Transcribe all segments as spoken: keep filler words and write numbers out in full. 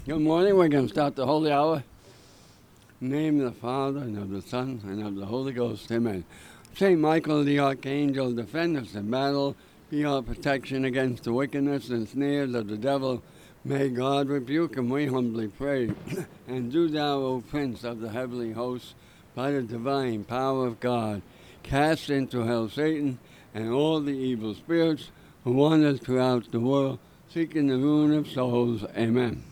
Good morning. We're going to start the Holy Hour. In the name of the Father, and of the Son, and of the Holy Ghost. Amen. Saint Michael the Archangel, defend us in battle. Be our protection against the wickedness and snares of the devil. May God rebuke him, we humbly pray. And do thou, O Prince of the heavenly hosts, by the divine power of God, cast into hell Satan and all the evil spirits who wander throughout the world, seeking the ruin of souls. Amen.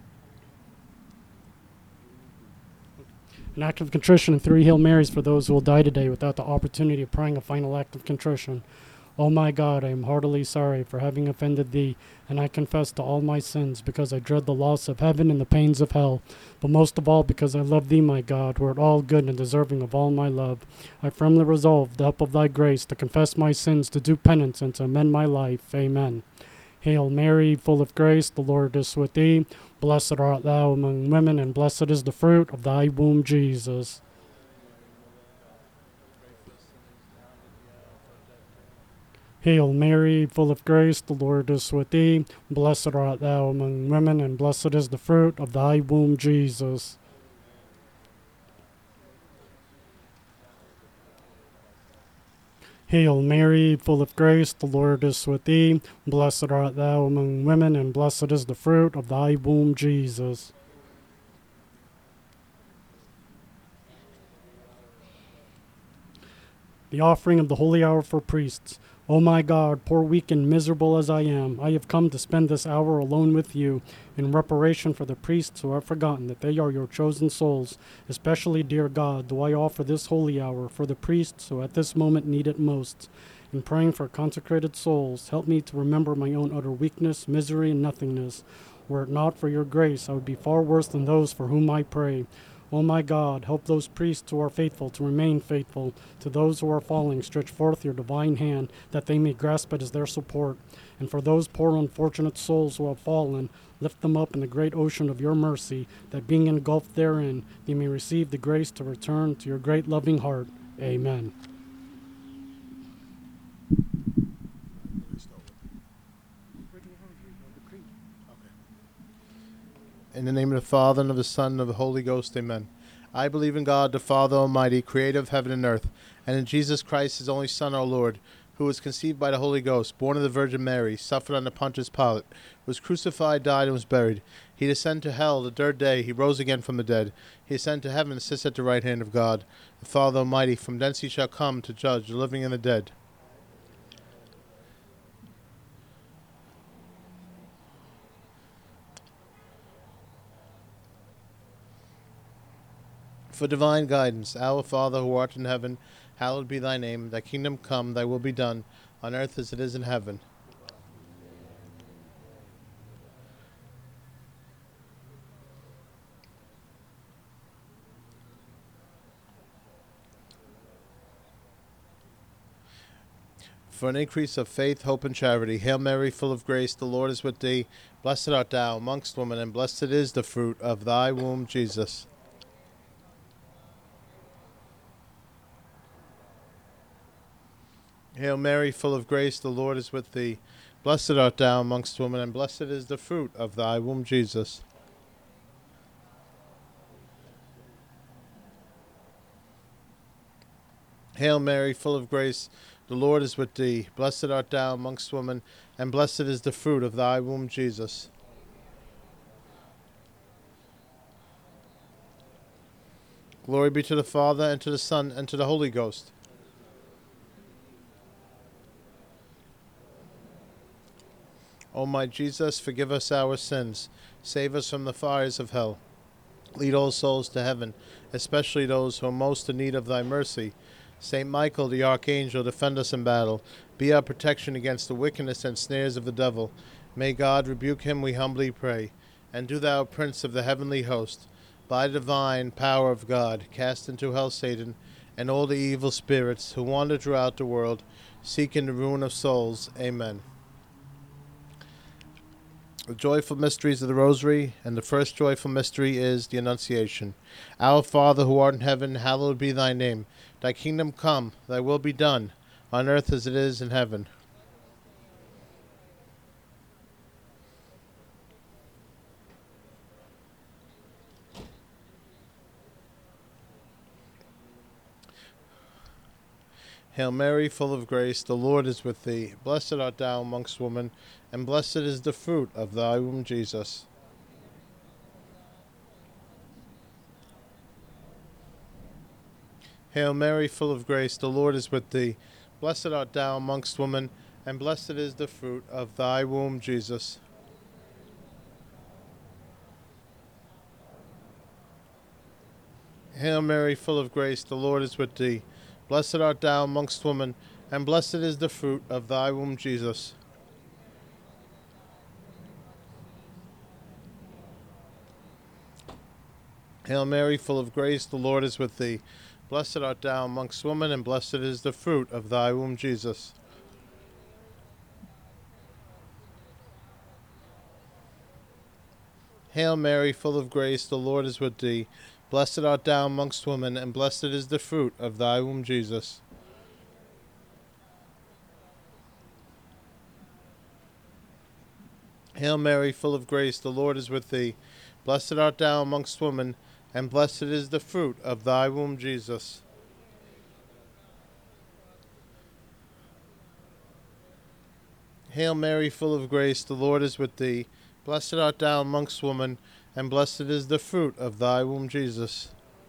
An act of contrition and three Hail Marys for those who will die today without the opportunity of praying a final act of contrition. O my God, I am heartily sorry for having offended thee, and I confess to all my sins, because I dread the loss of heaven and the pains of hell, but most of all because I love thee, my God, who art all good and deserving of all my love. I firmly resolve, with the help of thy grace, to confess my sins, to do penance, and to amend my life. Amen. Hail Mary, full of grace, the Lord is with thee. Blessed art thou among women, and blessed is the fruit of thy womb, Jesus. Hail Mary, full of grace, the Lord is with thee. Blessed art thou among women, and blessed is the fruit of thy womb, Jesus. Hail Mary, full of grace, the Lord is with thee. Blessed art thou among women, and blessed is the fruit of thy womb, Jesus. The offering of the holy hour for priests. O my God, poor, weak, and miserable as I am, I have come to spend this hour alone with you in reparation for the priests who have forgotten that they are your chosen souls. Especially, dear God, do I offer this holy hour for the priests who at this moment need it most. In praying for consecrated souls, help me to remember my own utter weakness, misery, and nothingness. Were it not for your grace, I would be far worse than those for whom I pray. O my God, help those priests who are faithful to remain faithful. To those who are falling, stretch forth your divine hand, that they may grasp it as their support. And for those poor unfortunate souls who have fallen, lift them up in the great ocean of your mercy, that being engulfed therein, they may receive the grace to return to your great loving heart. Amen. In the name of the Father, and of the Son, and of the Holy Ghost, amen. I believe in God, the Father Almighty, creator of heaven and earth, and in Jesus Christ, his only Son, our Lord, who was conceived by the Holy Ghost, born of the Virgin Mary, suffered under Pontius Pilate, was crucified, died, and was buried. He descended to hell. The third day he rose again from the dead. He ascended to heaven and sits at the right hand of God, the Father Almighty. From thence he shall come to judge the living and the dead. For divine guidance, Our Father who art in heaven, hallowed be thy name. Thy kingdom come, thy will be done, on earth as it is in heaven. For an increase of faith, hope, and charity. Hail Mary, full of grace, the Lord is with thee. Blessed art thou amongst women, and blessed is the fruit of thy womb, Jesus. Hail Mary, full of grace, the Lord is with thee. Blessed art thou amongst women, and blessed is the fruit of thy womb, Jesus. Hail Mary, full of grace, the Lord is with thee. Blessed art thou amongst women, and blessed is the fruit of thy womb, Jesus. Glory be to the Father, and to the Son, and to the Holy Ghost. O my Jesus, forgive us our sins. Save us from the fires of hell. Lead all souls to heaven, especially those who are most in need of thy mercy. Saint Michael the Archangel, defend us in battle. Be our protection against the wickedness and snares of the devil. May God rebuke him, we humbly pray. And do thou, Prince of the heavenly host, by the divine power of God, cast into hell Satan and all the evil spirits who wander throughout the world, seeking the ruin of souls. Amen. The joyful mysteries of the Rosary, and the first joyful mystery is the Annunciation. Our Father who art in heaven, hallowed be thy name. Thy kingdom come, thy will be done, on earth as it is in heaven. Hail Mary, full of grace, the Lord is with thee. Blessed art thou amongst women, and blessed is the fruit of thy womb, Jesus. Hail Mary, full of grace, the Lord is with thee. Blessed art thou amongst women, and blessed is the fruit of thy womb, Jesus. Hail Mary, full of grace, the Lord is with thee. Blessed art thou amongst women, and blessed is the fruit of thy womb, Jesus. Hail Mary, full of grace, the Lord is with thee. Blessed art thou amongst women, and blessed is the fruit of thy womb, Jesus. Hail Mary, full of grace, the Lord is with thee. Blessed art thou amongst women, and blessed is the fruit of thy womb, Jesus. Hail Mary, full of grace, the Lord is with thee. Blessed art thou amongst women, and blessed is the fruit of thy womb, Jesus. Hail Mary, full of grace, the Lord is with thee. Blessed art thou amongst women, and blessed is the fruit of thy womb, Jesus.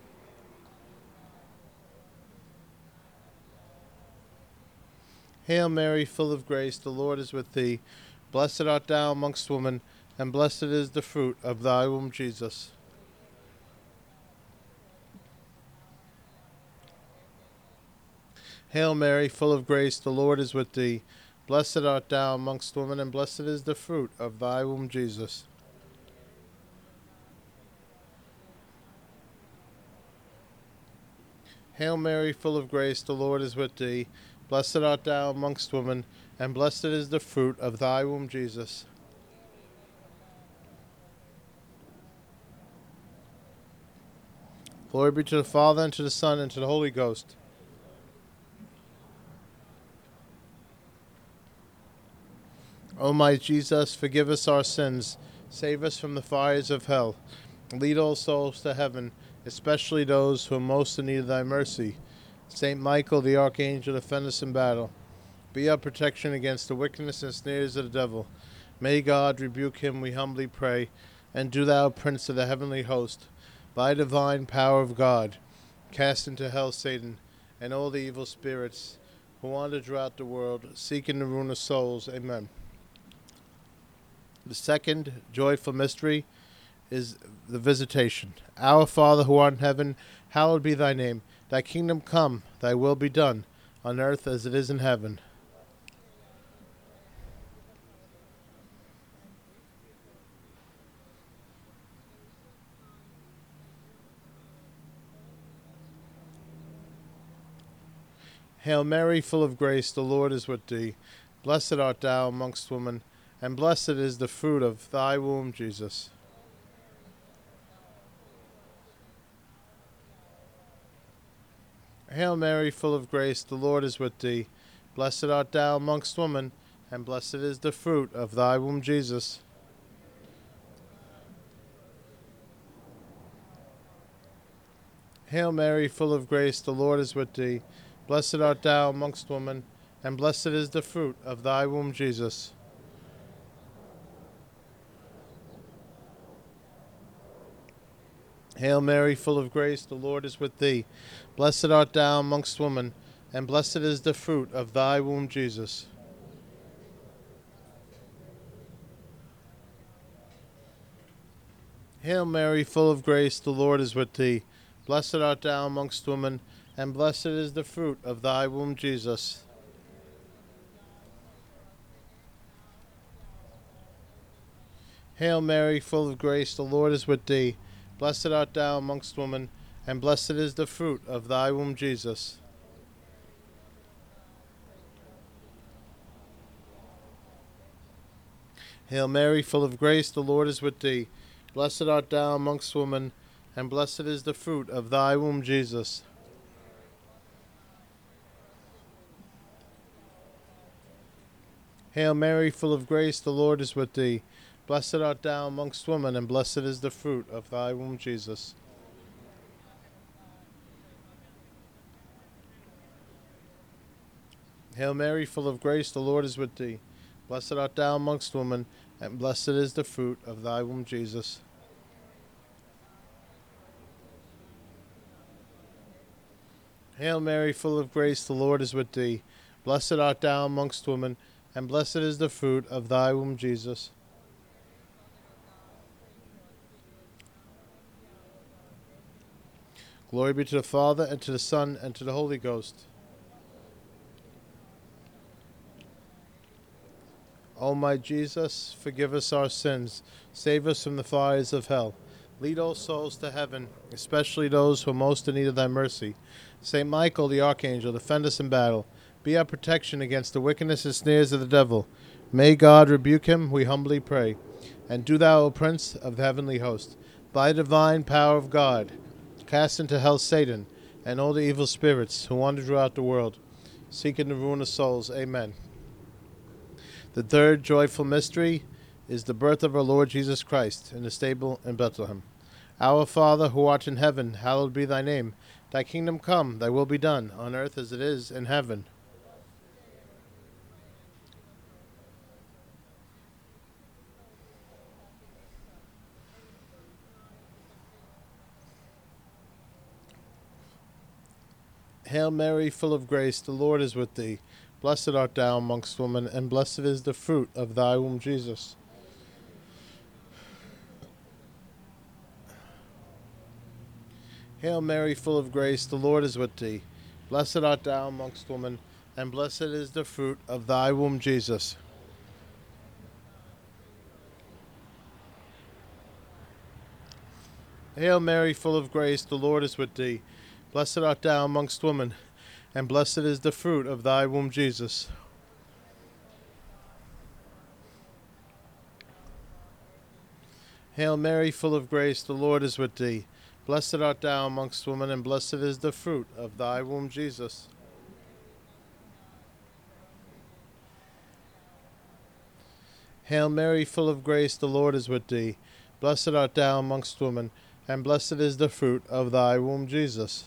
Hail Mary, full of grace, the Lord is with thee. Blessed art thou amongst women, and blessed is the fruit of thy womb, Jesus. Hail Mary, full of grace, the Lord is with thee. Blessed art thou amongst women, and blessed is the fruit of thy womb, Jesus. Hail Mary, full of grace, the Lord is with thee. Blessed art thou amongst women, and blessed is the fruit of thy womb, Jesus. Glory be to the Father, and to the Son, and to the Holy Ghost. O my Jesus, forgive us our sins, save us from the fires of hell, and lead all souls to heaven, especially those who are most in need of thy mercy. Saint Michael, the archangel, defend us in battle. Be our protection against the wickedness and snares of the devil. May God rebuke him, we humbly pray. And do thou, Prince of the heavenly host, by divine power of God, cast into hell Satan and all the evil spirits who wander throughout the world, seeking the ruin of souls. Amen. The second joyful mystery is the visitation. Our Father, who art in heaven, hallowed be thy name. Thy kingdom come, thy will be done, on earth as it is in heaven. Hail Mary, full of grace, the Lord is with thee. Blessed art thou amongst women, and blessed is the fruit of thy womb, Jesus. Hail Mary, full of grace, the Lord is with thee. Blessed art thou amongst women, and blessed is the fruit of thy womb, Jesus. Hail Mary, full of grace, the Lord is with thee. Blessed art thou amongst women, and blessed is the fruit of thy womb, Jesus. Hail Mary, full of grace, the Lord is with thee. Blessed art thou amongst women, and blessed is the fruit of thy womb, Jesus. Hail Mary, full of grace, the Lord is with thee. Blessed art thou amongst women, and blessed is the fruit of thy womb, Jesus. Hail Mary, full of grace, the Lord is with thee. Blessed art thou amongst women, and blessed is the fruit of thy womb, Jesus. Hail Mary, full of grace, the Lord is with thee. Blessed art thou amongst women, and blessed is the fruit of thy womb, Jesus. Hail Mary, full of grace, the Lord is with thee. Blessed art thou amongst women, and blessed is the fruit of thy womb, Jesus. Hail Mary, full of grace, the Lord is with thee. Blessed art thou amongst women, and blessed is the fruit of thy womb, Jesus. Hail Mary, full of grace, the Lord is with thee. Blessed art thou amongst women, and blessed is the fruit of thy womb, Jesus. Glory be to the Father, and to the Son, and to the Holy Ghost. O my Jesus, forgive us our sins, save us from the fires of hell. Lead all souls to heaven, especially those who are most in need of thy mercy. Saint Michael the Archangel, defend us in battle. Be our protection against the wickedness and snares of the devil. May God rebuke him, we humbly pray. And do thou, O Prince of the heavenly host, by the divine power of God, cast into hell Satan and all the evil spirits who wander throughout the world, seeking the ruin of souls. Amen. The third joyful mystery is the birth of our Lord Jesus Christ in the stable in Bethlehem. Our Father, who art in heaven, hallowed be thy name. Thy kingdom come, thy will be done, on earth as it is in heaven. Hail Mary, full of grace, the Lord is with thee. Blessed art thou amongst women, and blessed is the fruit of thy womb, Jesus. Hail Mary, full of grace, the Lord is with thee. Blessed art thou amongst women, and blessed is the fruit of thy womb, Jesus. Hail Mary, full of grace, the Lord is with thee. Blessed art thou amongst women, and blessed is the fruit of thy womb, Jesus. Hail Mary, full of grace, the Lord is with thee. Blessed art thou amongst women, and blessed is the fruit of thy womb, Jesus. Hail Mary, full of grace, the Lord is with thee. Blessed art thou amongst women, and blessed is the fruit of thy womb, Jesus.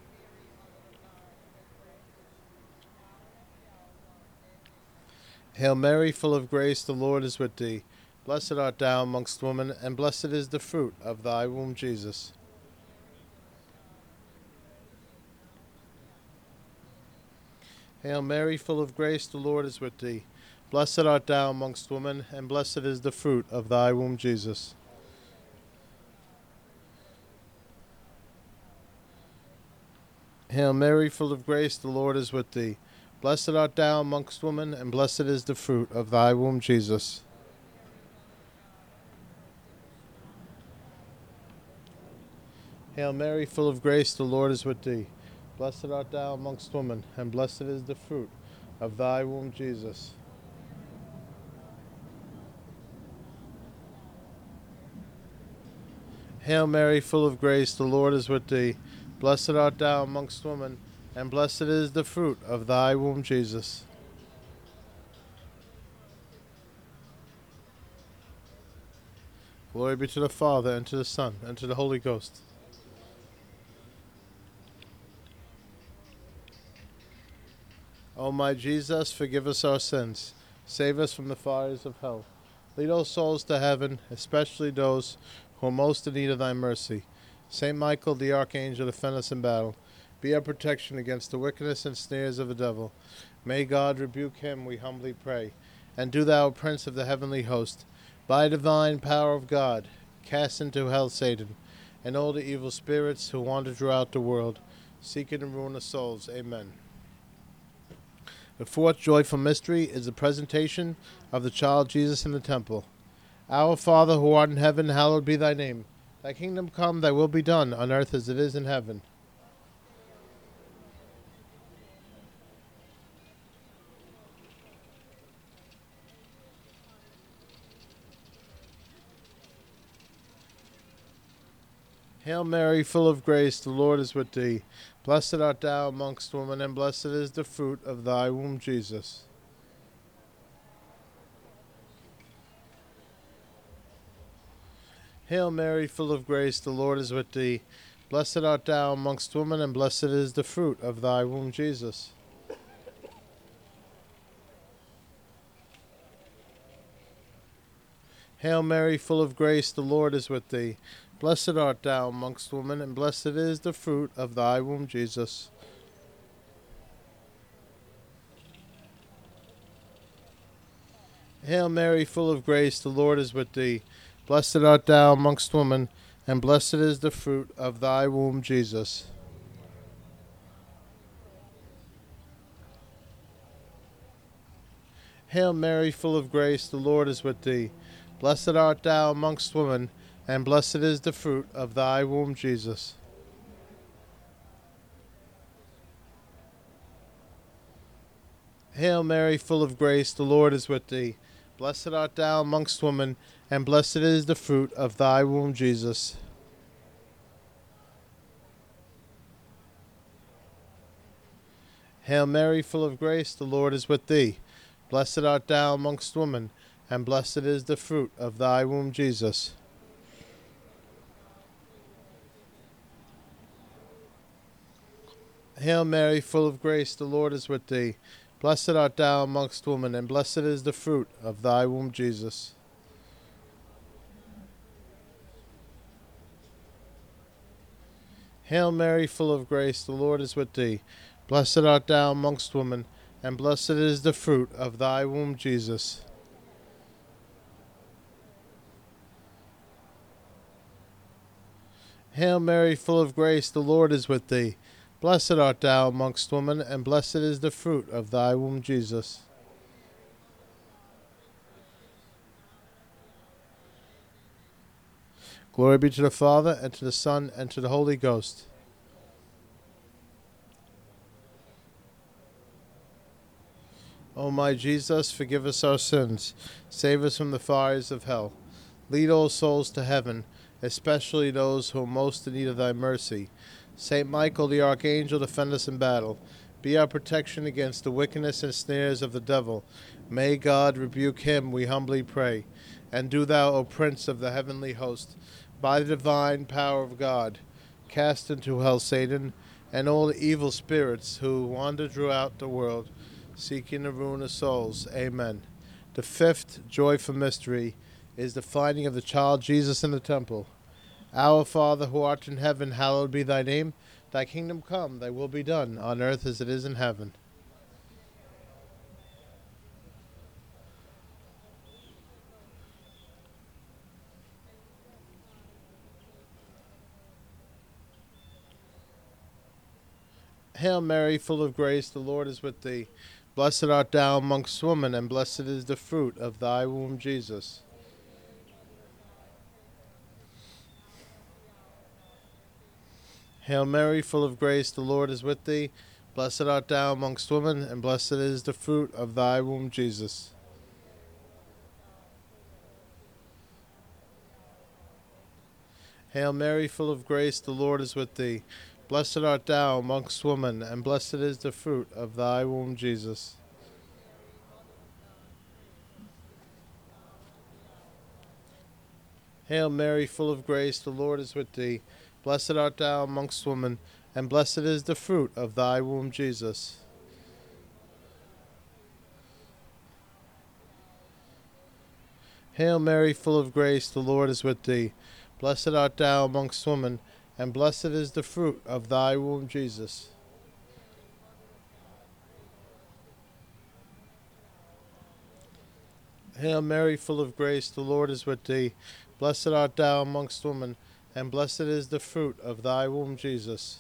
Hail Mary, full of grace, the Lord is with thee. Blessed art thou amongst women, and blessed is the fruit of thy womb, Jesus. Hail Mary, full of grace, the Lord is with thee. Blessed art thou amongst women, and blessed is the fruit of thy womb, Jesus. Hail Mary, full of grace, the Lord is with thee. Blessed art thou amongst women, and blessed is the fruit of thy womb, Jesus. Hail Mary, full of grace, the Lord is with thee. Blessed art thou amongst women, and blessed is the fruit of thy womb, Jesus. Hail Mary, full of grace, the Lord is with thee. Blessed art thou amongst women, and blessed is the fruit of thy womb, Jesus. Glory be to the Father, and to the Son, and to the Holy Ghost. O my Jesus, forgive us our sins. Save us from the fires of hell. Lead all souls to heaven, especially those who are most in need of thy mercy. Saint Michael the Archangel, defend us in battle. Be our protection against the wickedness and snares of the devil. May God rebuke him, we humbly pray. And do thou, Prince of the heavenly host, by divine power of God, cast into hell Satan, and all the evil spirits who wander throughout the world, seeking the ruin of souls. Amen. The fourth joyful mystery is the presentation of the child Jesus in the temple. Our Father, who art in heaven, hallowed be thy name. Thy kingdom come, thy will be done, on earth as it is in heaven. Hail Mary, full of grace, the Lord is with thee. Blessed art thou amongst women, and blessed is the fruit of thy womb, Jesus. Hail Mary, full of grace, the Lord is with thee. Blessed art thou amongst women, and blessed is the fruit of thy womb, Jesus. Hail Mary, full of grace, the Lord is with thee. Blessed art thou amongst women, and blessed is the fruit of thy womb, Jesus. Hail Mary, full of grace, the Lord is with thee. Blessed art thou amongst women, and blessed is the fruit of thy womb, Jesus. Hail Mary, full of grace, the Lord is with thee. Blessed art thou amongst women, and blessed is the fruit of thy womb, Jesus. Hail Mary, full of grace, the Lord is with thee. Blessed art thou amongst women, and blessed is the fruit of thy womb, Jesus. Hail Mary, full of grace, the Lord is with thee. Blessed art thou amongst women, and blessed is the fruit of thy womb, Jesus. Hail Mary, full of grace, the Lord is with thee. Blessed art thou amongst women, and blessed is the fruit of thy womb, Jesus. Hail Mary, full of grace, the Lord is with thee. Blessed art thou amongst women, and blessed is the fruit of thy womb, Jesus. Hail Mary, full of grace, the Lord is with thee. Blessed art thou amongst women, and blessed is the fruit of thy womb, Jesus. Glory be to the Father, and to the Son, and to the Holy Ghost. O my Jesus, forgive us our sins. Save us from the fires of hell. Lead all souls to heaven, especially those who are most in need of thy mercy. Saint Michael the Archangel, defend us in battle. Be our protection against the wickedness and snares of the devil. May God rebuke him, we humbly pray. And do thou, O Prince of the heavenly host, by the divine power of God, cast into hell Satan and all the evil spirits who wander throughout the world, seeking the ruin of souls. Amen. The fifth joyful mystery is the finding of the child Jesus in the temple. Our Father, who art in heaven, hallowed be thy name. Thy kingdom come, thy will be done, on earth as it is in heaven. Hail Mary, full of grace, the Lord is with thee. Blessed art thou amongst women, and blessed is the fruit of thy womb, Jesus. Hail Mary, full of grace, the Lord is with thee. Blessed art thou amongst women, and blessed is the fruit of thy womb, Jesus. Hail Mary, full of grace, the Lord is with thee. Blessed art thou amongst women, and blessed is the fruit of thy womb, Jesus. Hail Mary, full of grace, the Lord is with thee. Blessed art thou amongst women, and blessed is the fruit of thy womb, Jesus. Hail Mary, full of grace, the Lord is with thee. Blessed art thou amongst women, and blessed is the fruit of thy womb, Jesus. Hail Mary, full of grace, the Lord is with thee. Blessed art thou amongst women, and blessed is the fruit of thy womb, Jesus.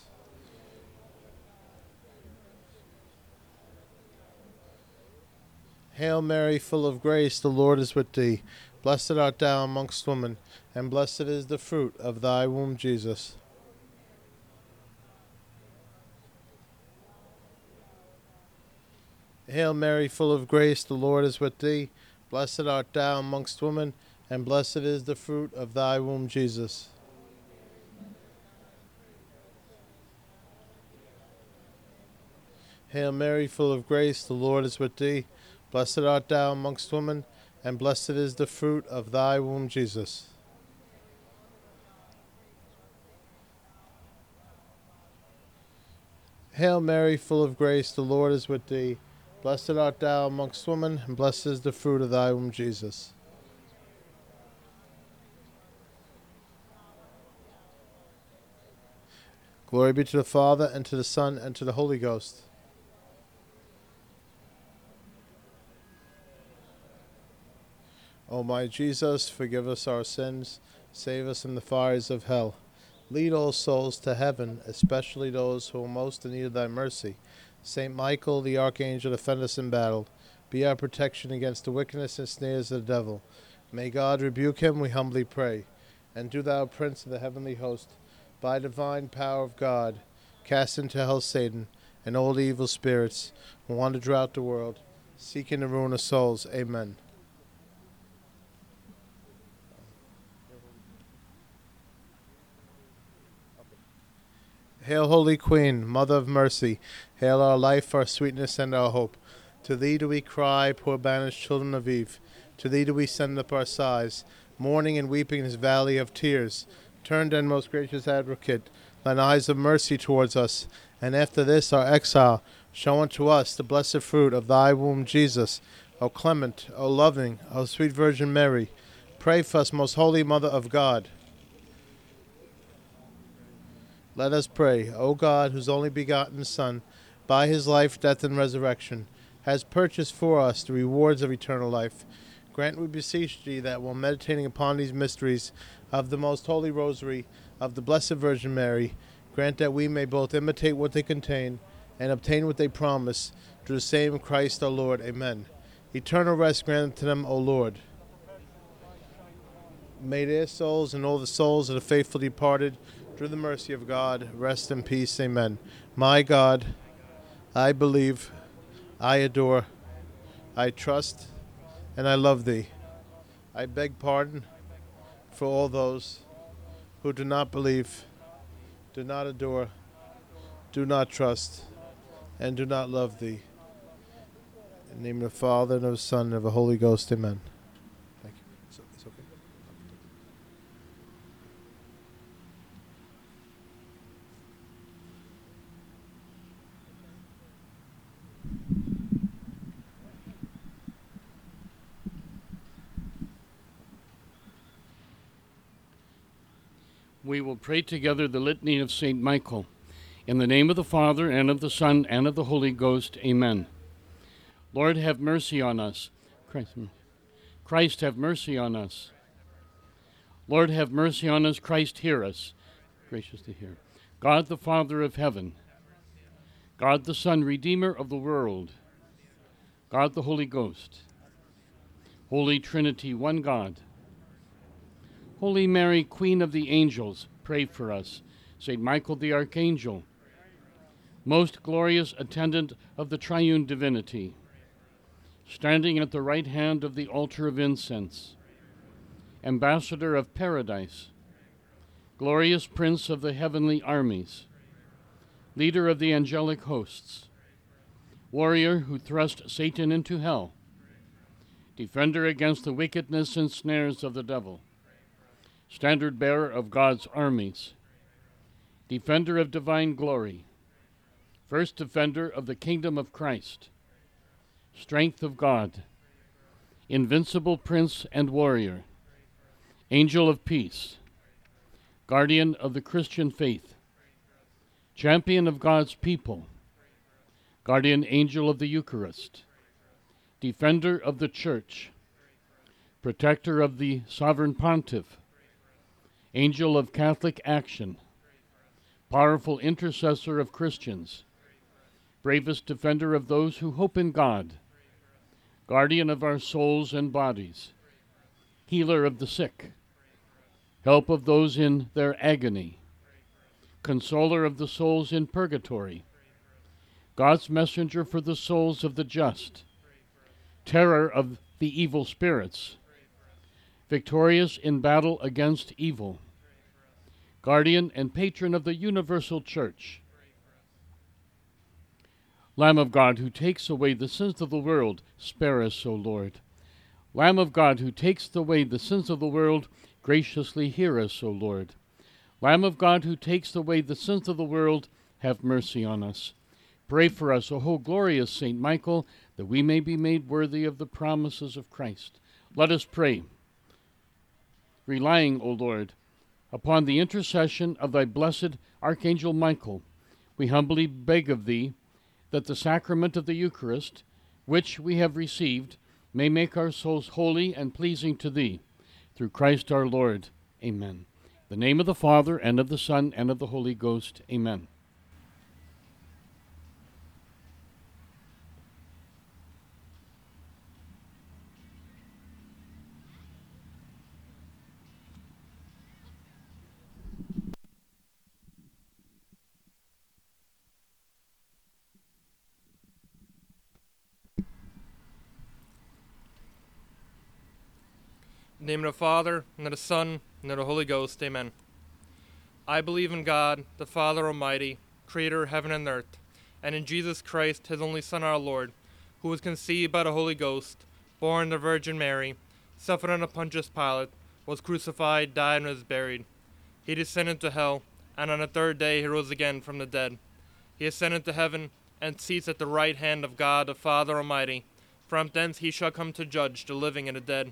Hail Mary, full of grace, the Lord is with thee. Blessed art thou amongst women, and blessed is the fruit of thy womb, Jesus. Hail Mary, full of grace, the Lord is with thee. Blessed art thou amongst women, and blessed is the fruit of thy womb, Jesus. Hail Mary, full of grace, the Lord is with thee. Blessed art thou amongst women, and blessed is the fruit of thy womb, Jesus. Hail Mary, full of grace, the Lord is with thee. Blessed art thou amongst women, and blessed is the fruit of thy womb, Jesus. Glory be to the Father, and to the Son, and to the Holy Ghost. O my Jesus, forgive us our sins, save us from the fires of hell. Lead all souls to heaven, especially those who are most in need of thy mercy. Saint Michael, the archangel, defend us in battle. Be our protection against the wickedness and snares of the devil. May God rebuke him, we humbly pray. And do thou, Prince of the heavenly host, by divine power of God, cast into hell Satan and all the evil spirits who wander throughout the world, seeking the ruin of souls. Amen. Hail, Holy Queen, Mother of Mercy. Hail our life, our sweetness, and our hope. To thee do we cry, poor banished children of Eve. To thee do we send up our sighs, mourning and weeping in this valley of tears. Turn then, most gracious Advocate, thine eyes of mercy towards us, and after this our exile, show unto us the blessed fruit of thy womb, Jesus. O clement, O loving, O sweet Virgin Mary, pray for us, most holy Mother of God. Let us pray. O God, whose only begotten Son, by his life, death, and resurrection, has purchased for us the rewards of eternal life, grant, we beseech thee, that while meditating upon these mysteries of the most holy rosary of the Blessed Virgin Mary, grant that we may both imitate what they contain and obtain what they promise, through the same Christ our Lord. Amen. Eternal rest grant unto them, O Lord. May their souls and all the souls of the faithful departed, through the mercy of God, rest in peace. Amen. My God, I believe, I adore, I trust, and I love thee. I beg pardon for all those who do not believe, do not adore, do not trust, and do not love thee. In the name of the Father, and of the Son, and of the Holy Ghost. Amen. Thank you. It's it's okay. We will pray together the litany of Saint Michael. In the name of the Father, and of the Son, and of the Holy Ghost. Amen. Lord, have mercy on us. Christ, Christ, have mercy on us. Lord, have mercy on us. Christ, hear us. Gracious to hear. God, the Father of heaven. God, the Son, Redeemer of the world. God, the Holy Ghost. Holy Trinity, one God. Holy Mary, Queen of the angels, pray for us. Saint Michael the Archangel, most glorious attendant of the triune divinity, standing at the right hand of the altar of incense, ambassador of paradise, glorious prince of the heavenly armies, leader of the angelic hosts, warrior who thrust Satan into hell, defender against the wickedness and snares of the devil, standard bearer of God's armies, defender of divine glory, first defender of the kingdom of Christ, strength of God, invincible prince and warrior, angel of peace, guardian of the Christian faith, champion of God's people, guardian angel of the Eucharist, defender of the Church, protector of the sovereign pontiff, angel of Catholic action, powerful intercessor of Christians, bravest defender of those who hope in God, guardian of our souls and bodies, healer of the sick, help of those in their agony, consoler of the souls in purgatory, God's messenger for the souls of the just, terror of the evil spirits, victorious in battle against evil, guardian and patron of the universal church, Lamb of God, who takes away the sins of the world, spare us, O Lord. Lamb of God, who takes away the sins of the world, graciously hear us, O Lord. Lamb of God, who takes away the sins of the world, have mercy on us. Pray for us, O glorious Saint Michael, that we may be made worthy of the promises of Christ. Let us pray, relying, O Lord, Upon the intercession of thy blessed Archangel Michael, we humbly beg of thee that the sacrament of the Eucharist, which we have received, may make our souls holy and pleasing to thee. Through Christ our Lord. Amen. In the name of the Father, and of the Son, and of the Holy Ghost. Amen. In the name of the Father, and of the Son, and of the Holy Ghost. Amen. I believe in God, the Father Almighty, Creator of heaven and earth, and in Jesus Christ, his only Son, our Lord, who was conceived by the Holy Ghost, born of the Virgin Mary, suffered under Pontius Pilate, was crucified, died, and was buried. He descended to hell, and on the third day he rose again from the dead. He ascended to heaven, and seats at the right hand of God, the Father Almighty. From thence he shall come to judge the living and the dead.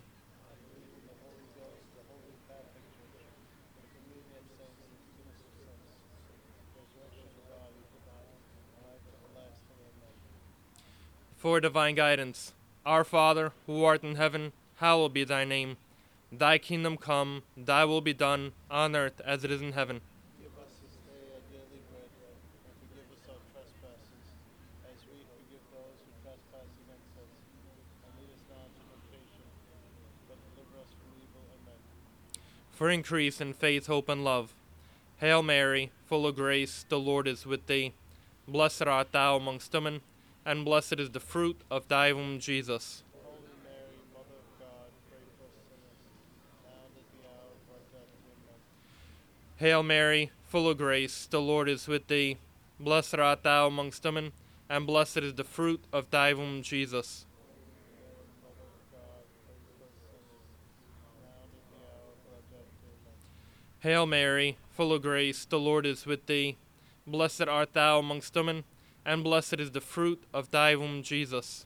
For divine guidance, our Father, who art in heaven, hallowed be thy name. Thy kingdom come, thy will be done, on earth as it is in heaven. Give us this day our daily bread, and forgive us our trespasses, as we forgive those who trespass against us. And lead us not into temptation, but deliver us from evil. Amen. For increase in faith, hope, and love. Hail Mary, full of grace, the Lord is with thee. Blessed art thou amongst women, and blessed is the fruit of thy womb, Jesus. Holy Mary, Mother of God, pray for us sinners, now and at the hour of our death. Amen. Hail Mary, full of grace, the Lord is with thee. Blessed art thou amongst women, and blessed is the fruit of thy womb, Jesus. Mother of God, pray for us sinners, now and at the hour of our death. Amen. Hail Mary, full of grace, the Lord is with thee. Blessed art thou amongst women, and blessed is the fruit of thy womb, Jesus.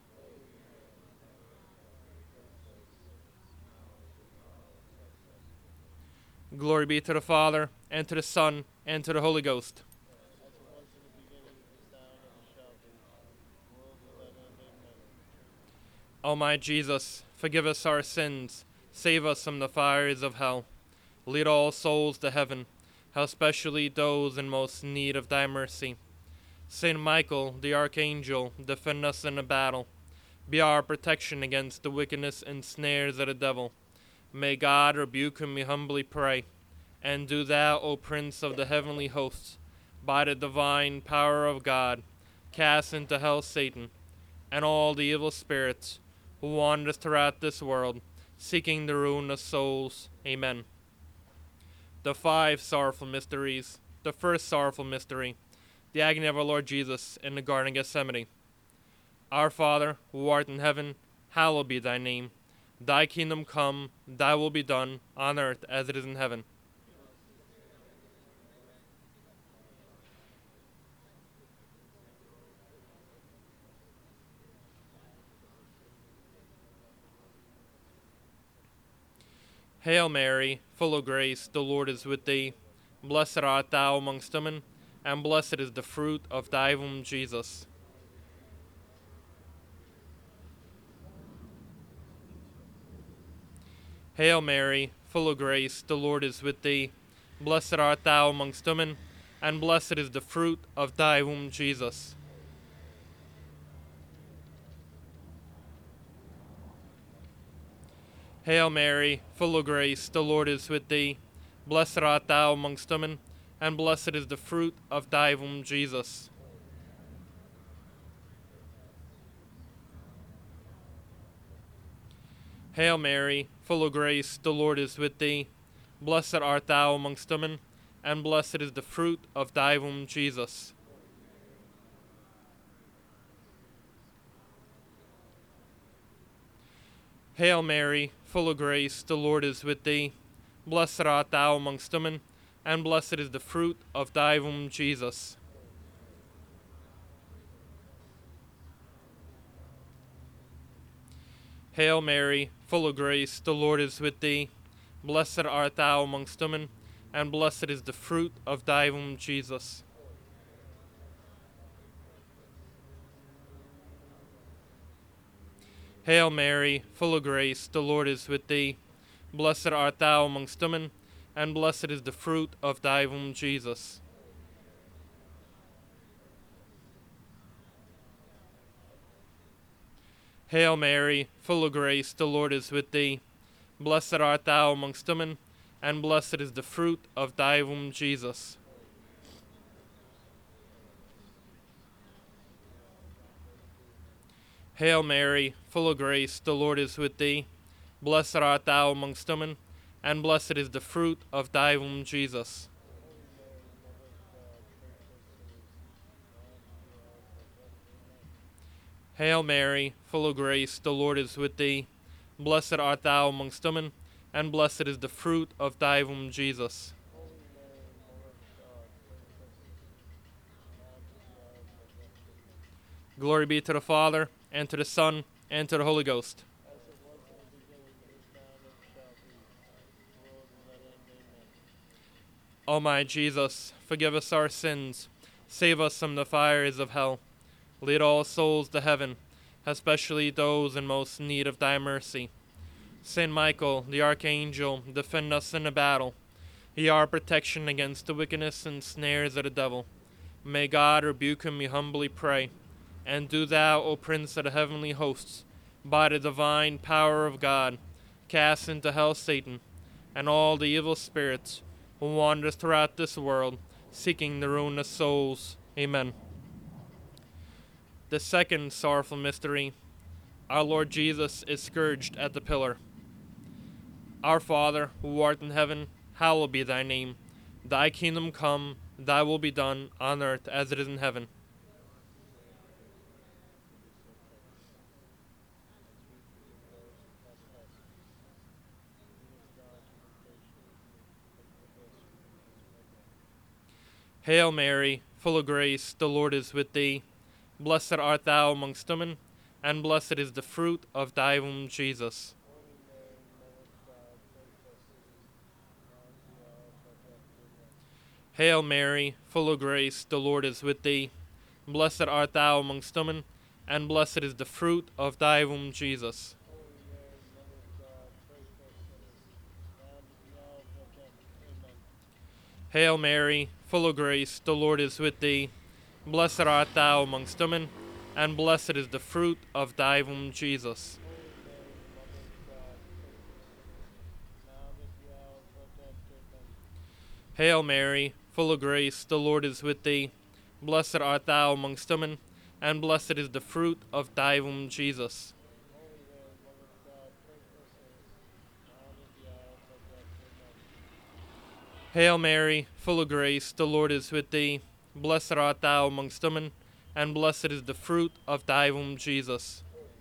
Glory be to the Father, and to the Son, and to the Holy Ghost. As it was in the beginning, is now, and ever shall be, world without end. Amen. O my Jesus, forgive us our sins, save us from the fires of hell. Lead all souls to heaven, how especially those in most need of thy mercy. Saint Michael, the Archangel, defend us in the battle. Be our protection against the wickedness and snares of the devil. May God rebuke him, we humbly pray. And do thou, O Prince of the heavenly hosts, by the divine power of God, cast into hell Satan, and all the evil spirits who wander throughout this world, seeking the ruin of souls. Amen. The five sorrowful mysteries. The first sorrowful mystery, the agony of our Lord Jesus in the Garden of Gethsemane. Our Father, who art in heaven, hallowed be thy name. Thy kingdom come, thy will be done, on earth as it is in heaven. Hail Mary, full of grace, the Lord is with thee. Blessed art thou amongst women, and blessed is the fruit of thy womb, Jesus. Hail Mary, full of grace, the Lord is with thee. Blessed art thou amongst women, and blessed is the fruit of thy womb, Jesus. Hail Mary, full of grace, the Lord is with thee. Blessed art thou amongst women, and blessed is the fruit of thy womb, Jesus. Hail Mary, full of grace, the Lord is with thee. Blessed art thou amongst women, and blessed is the fruit of thy womb, Jesus. Hail Mary, full of grace, the Lord is with thee. Blessed art thou amongst women, and blessed is the fruit of thy womb, Jesus. Hail Mary, full of grace, the Lord is with thee. Blessed art thou amongst women, and blessed is the fruit of thy womb, Jesus. Hail Mary, full of grace, the Lord is with thee. Blessed art thou amongst women, and blessed is the fruit of thy womb, Jesus. Hail Mary, full of grace, the Lord is with thee. Blessed art thou amongst women, and blessed is the fruit of thy womb, Jesus. Hail Mary, full of grace, the Lord is with thee. Blessed art thou amongst women, and blessed is the fruit of thy womb, Jesus. Hail Mary, full of grace, the Lord is with thee. Blessed art thou amongst women, and blessed is the fruit of thy womb, Jesus. Glory be to the Father, and to the Son, and to the Holy Ghost. O my Jesus, forgive us our sins, save us from the fires of hell. Lead all souls to heaven, especially those in most need of thy mercy. Saint Michael, the archangel, defend us in the battle. He our protection against the wickedness and snares of the devil. May God rebuke him, we humbly pray. And do thou, O Prince of the heavenly hosts, by the divine power of God, cast into hell Satan, and all the evil spirits who wander throughout this world, seeking the ruin of souls. Amen. The second sorrowful mystery, our Lord Jesus is scourged at the pillar. Our Father, who art in heaven, hallowed be thy name. Thy kingdom come, thy will be done, on earth as it is in heaven. Hail Mary, full of grace, the Lord is with thee. Blessed art thou amongst women, and blessed is the fruit of thy womb, Jesus. Hail Mary, full of grace, the Lord is with thee. Blessed art thou amongst women, and blessed is the fruit of thy womb, Jesus. Hail Mary, full of grace, the Lord is with thee. Blessed art thou amongst women, and blessed is the fruit of thy womb, Jesus. Hail Mary, full of grace, the Lord is with thee. Blessed art thou amongst women, and blessed is the fruit of thy womb, Jesus. Hail Mary, full of grace, the Lord is with thee. Blessed art thou amongst women, and blessed is the fruit of thy womb, Jesus.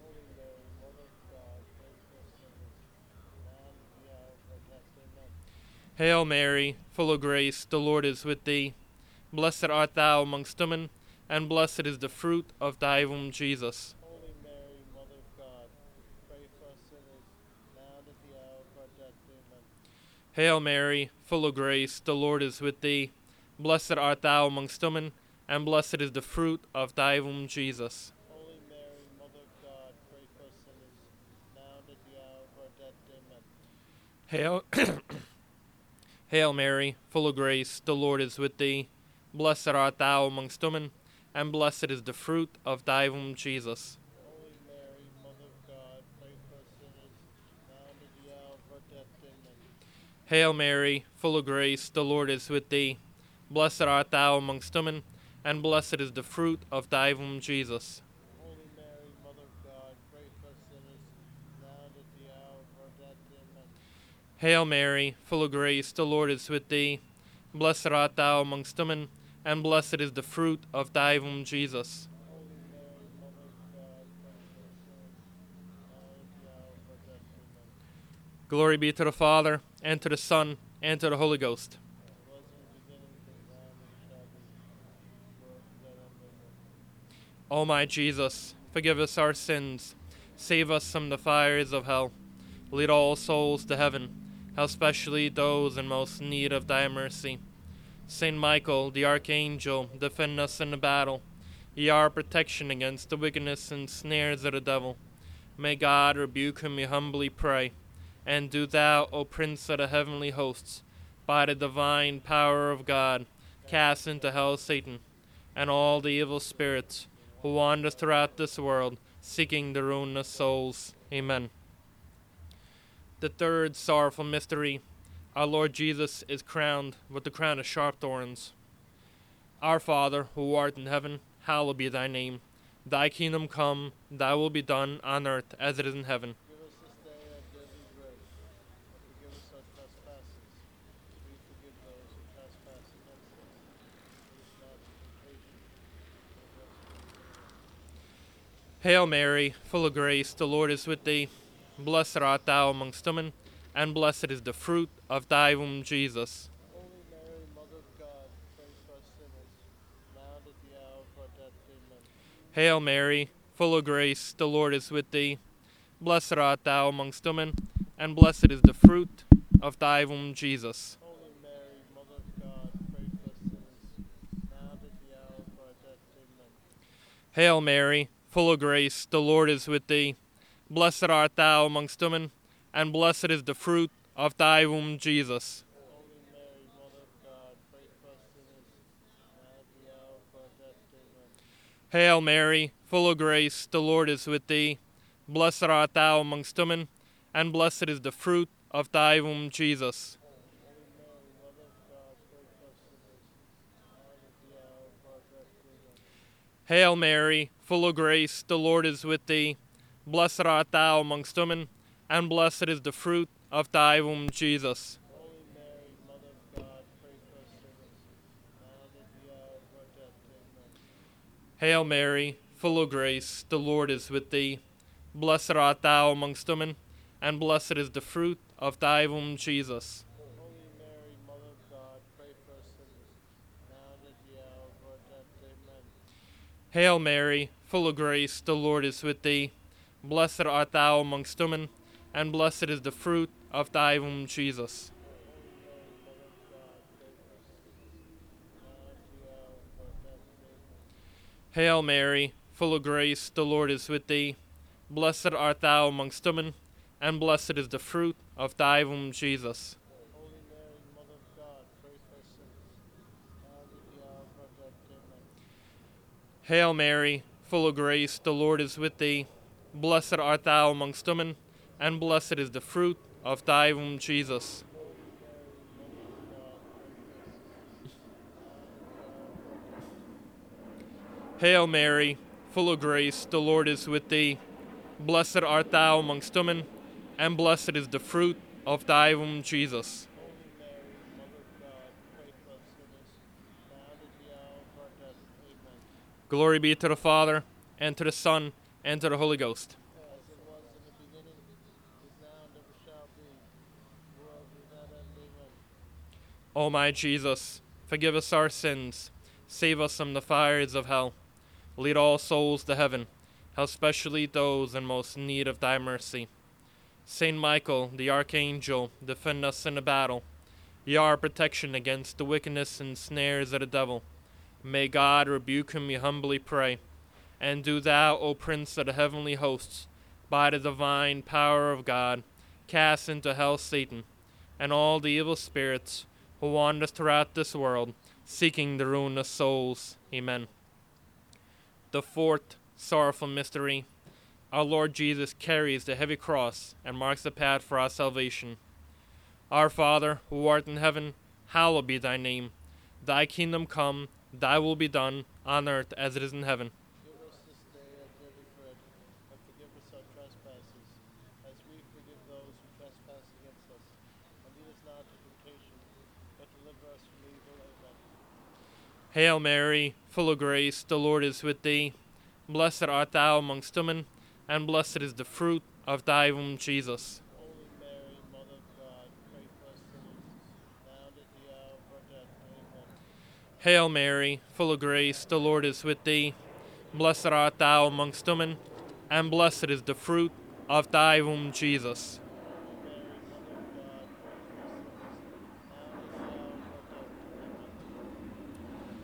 Hail Mary, full of grace, the Lord is with thee. Blessed art thou amongst women, and blessed is the fruit of thy womb, Jesus. Holy Mary, Mother of God, pray for us sinners, now and at the hour of our death. Amen. Hail Mary, full of grace, the Lord is with thee. Blessed art thou amongst women, and blessed is the fruit of thy womb, Jesus. Holy Mary, Mother of God, pray for us sinners, now and at the hour of our death. Amen. Hail, Hail Mary, full of grace, the Lord is with thee. Blessed art thou amongst women, and blessed is the fruit of thy womb, Jesus. Holy Mary, Mother of God, pray for us sinners, now and at the hour of our death. Amen. Hail Mary, full of grace, the Lord is with thee. Blessed art thou amongst women, and blessed is the fruit of thy womb, Jesus. Holy Mary, Mother of God, pray for us sinners, now and at the hour of our death. Amen. Hail Mary, full of grace, the Lord is with thee. Blessed art thou amongst women, and blessed is the fruit of thy womb, Jesus. Holy Mary, Mother of God, pray for us sinners, now and at the hour of our death. Amen. Glory be to the Father, and to the Son, and to the Holy Ghost. As was in the beginning, is now, and shall be, world without end. Amen. O my Jesus, forgive us our sins, save us from the fires of hell, lead all souls to heaven, how specially those in most need of thy mercy. Saint Michael, the archangel, defend us in the battle. Ye are our protection against the wickedness and snares of the devil. May God rebuke him, we humbly pray. And do thou, O Prince of the heavenly hosts, by the divine power of God, cast into hell Satan, and all the evil spirits who wander throughout this world, seeking the ruin of souls. Amen. The third sorrowful mystery, our Lord Jesus is crowned with the crown of sharp thorns. Our Father, who art in heaven, hallowed be thy name. Thy kingdom come, thy will be done on earth as it is in heaven. Give us this day our daily bread, and forgive us our trespasses, as we forgive those who trespass against us. Lead us not into temptation, but deliver us from evil. Hail Mary, full of grace, the Lord is with thee. Blessed art thou amongst women, and blessed is the fruit of thy womb, Jesus. Holy Mary, Mother of God, pray for us sinners, now and at the hour of our death. Amen. Hail Mary, full of grace, the Lord is with thee. Blessed art thou amongst women, and blessed is the fruit of thy womb, Jesus. Holy Mary, Mother of God, pray for us sinners, now and at the hour of our death. Amen. Hail Mary, full of grace, the Lord is with thee. Blessed art thou amongst women, and blessed is the fruit of thy womb, Jesus. Holy Mary, Mother of God, pray for us sinners, now at the hour of our death. Amen. Hail Mary, full of grace, the Lord is with thee. Blessed art thou amongst women, and blessed is the fruit of thy womb, Jesus. Holy Mary, Mother of God, pray for us sinners, now and at the hour of our death. Amen. Hail Mary, full of grace, the Lord is with thee. Blessed art thou amongst women, and blessed is the fruit of thy womb, Jesus. Holy Mary, Mother of God, pray for us sinners, now and at the hour of our death. Amen. Hail Mary, full of grace, the Lord is with thee. Blessed art thou amongst women, and blessed is the fruit of thy womb, Jesus. Holy Mary, Mother of God, pray for us sinners, now and at the hour of our death. Amen. Hail Mary, full of grace, the Lord is with thee. Blessed art thou amongst women, and blessed is the fruit of thy womb, Jesus. Holy Mary, Mother of God, pray for us sinners, now and at the hour of our death. Amen. Hail Mary, full of grace, the Lord is with thee. Blessed art thou amongst women, and blessed is the fruit of thy womb, Jesus. Holy Mary, Mother of God, pray for us sinners, now and at the hour of our death. Amen. Hail Mary, full of grace, the Lord is with thee. Blessed art thou amongst women, and blessed is the fruit of thy womb, Jesus. Holy Mary, Mother of God, pray for us sinners, now and at the hour of our death. Amen. Hail Mary, full of grace, the Lord is with thee. Blessed art thou amongst women, and blessed is the fruit of thy womb, Jesus. Holy Mary, Mother of God, pray for us sinners, now and at the hour of our death. Amen. Glory be to the Father, and to the Son, and to the Holy Ghost. As it was in the beginning, is now, and ever shall be, world without end. Amen. O my Jesus, forgive us our sins, save us from the fires of hell, lead all souls to heaven, how specially those in most need of thy mercy. Saint Michael, the archangel, defend us in the battle. Ye are our protection against the wickedness and snares of the devil. May God rebuke him, we humbly pray. And do thou, O Prince of the heavenly hosts, by the divine power of God, cast into hell Satan, and all the evil spirits who wander throughout this world, seeking the ruin of souls. Amen. The fourth sorrowful mystery, our Lord Jesus carries the heavy cross and marks the path for our salvation. Our Father, who art in heaven, hallowed be thy name. Thy kingdom come, thy will be done, on earth as it is in heaven. Give us this day our daily bread, and forgive us our trespasses, as we forgive those who trespass against us. And lead us not into temptation, but deliver us from evil. Amen. Hail Mary, full of grace, the Lord is with thee. Blessed art thou amongst women, and blessed is the fruit of thy womb, Jesus. Holy Mary, Mother of God, pray for us sinners, now and at the hour of our death. Amen. Hail Mary, full of grace, the Lord is with thee. Blessed art thou amongst women, and blessed is the fruit of thy womb, Jesus. Holy Mary, Mother of God, pray for us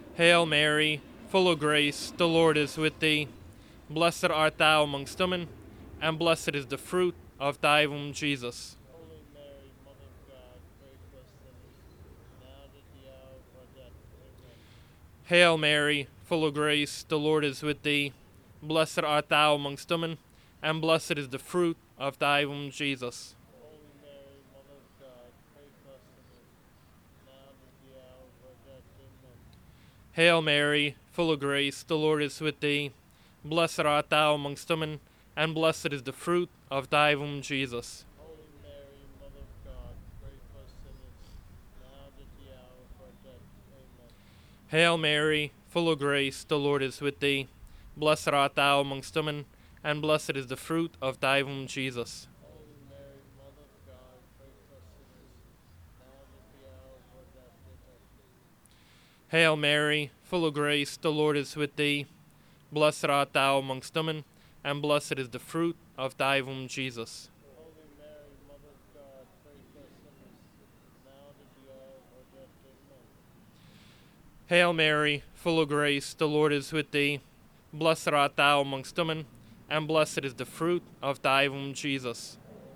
Hail Mary, full of grace, the Lord is with thee. Blessed art thou amongst women, and blessed is the fruit of thy womb, Jesus. Holy Mary, Mother of God, pray for us sinners, now and at the hour of our death. Amen. Hail Mary, full of grace, the Lord is with thee. Blessed art thou amongst women, and blessed is the fruit of thy womb, Jesus. Holy Mary, Mother of God, pray for us sinners, now and at the hour of our death. Amen. Hail Mary, full of grace, the Lord is with thee. Blessed art thou amongst women, and blessed is the fruit of thy womb, Jesus. Holy Mary, Mother of God, pray for us sinners, now and at the hour of our death. Amen. Hail Mary, full of grace, the Lord is with thee. Blessed art thou amongst women, and blessed is the fruit of thy womb, Jesus. Holy Mary, Mother of God, pray for us sinners, now and at the hour of our death. Amen. Hail Mary, full of grace, the Lord is with thee. Blessed art thou amongst women, and blessed is the fruit of thy womb, Jesus. Holy Mary, Mother of God, pray for us sinners, now and at the hour of our death. Amen. Hail Mary, full of grace, the Lord is with thee. Blessed art thou amongst women, and blessed is the fruit of thy womb, Jesus.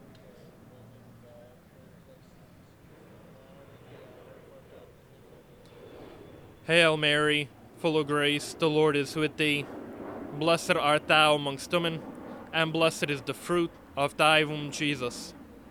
Hail Mary, full of grace, the Lord is with thee. Blessed art thou amongst women, and blessed is the fruit of thy womb, Jesus.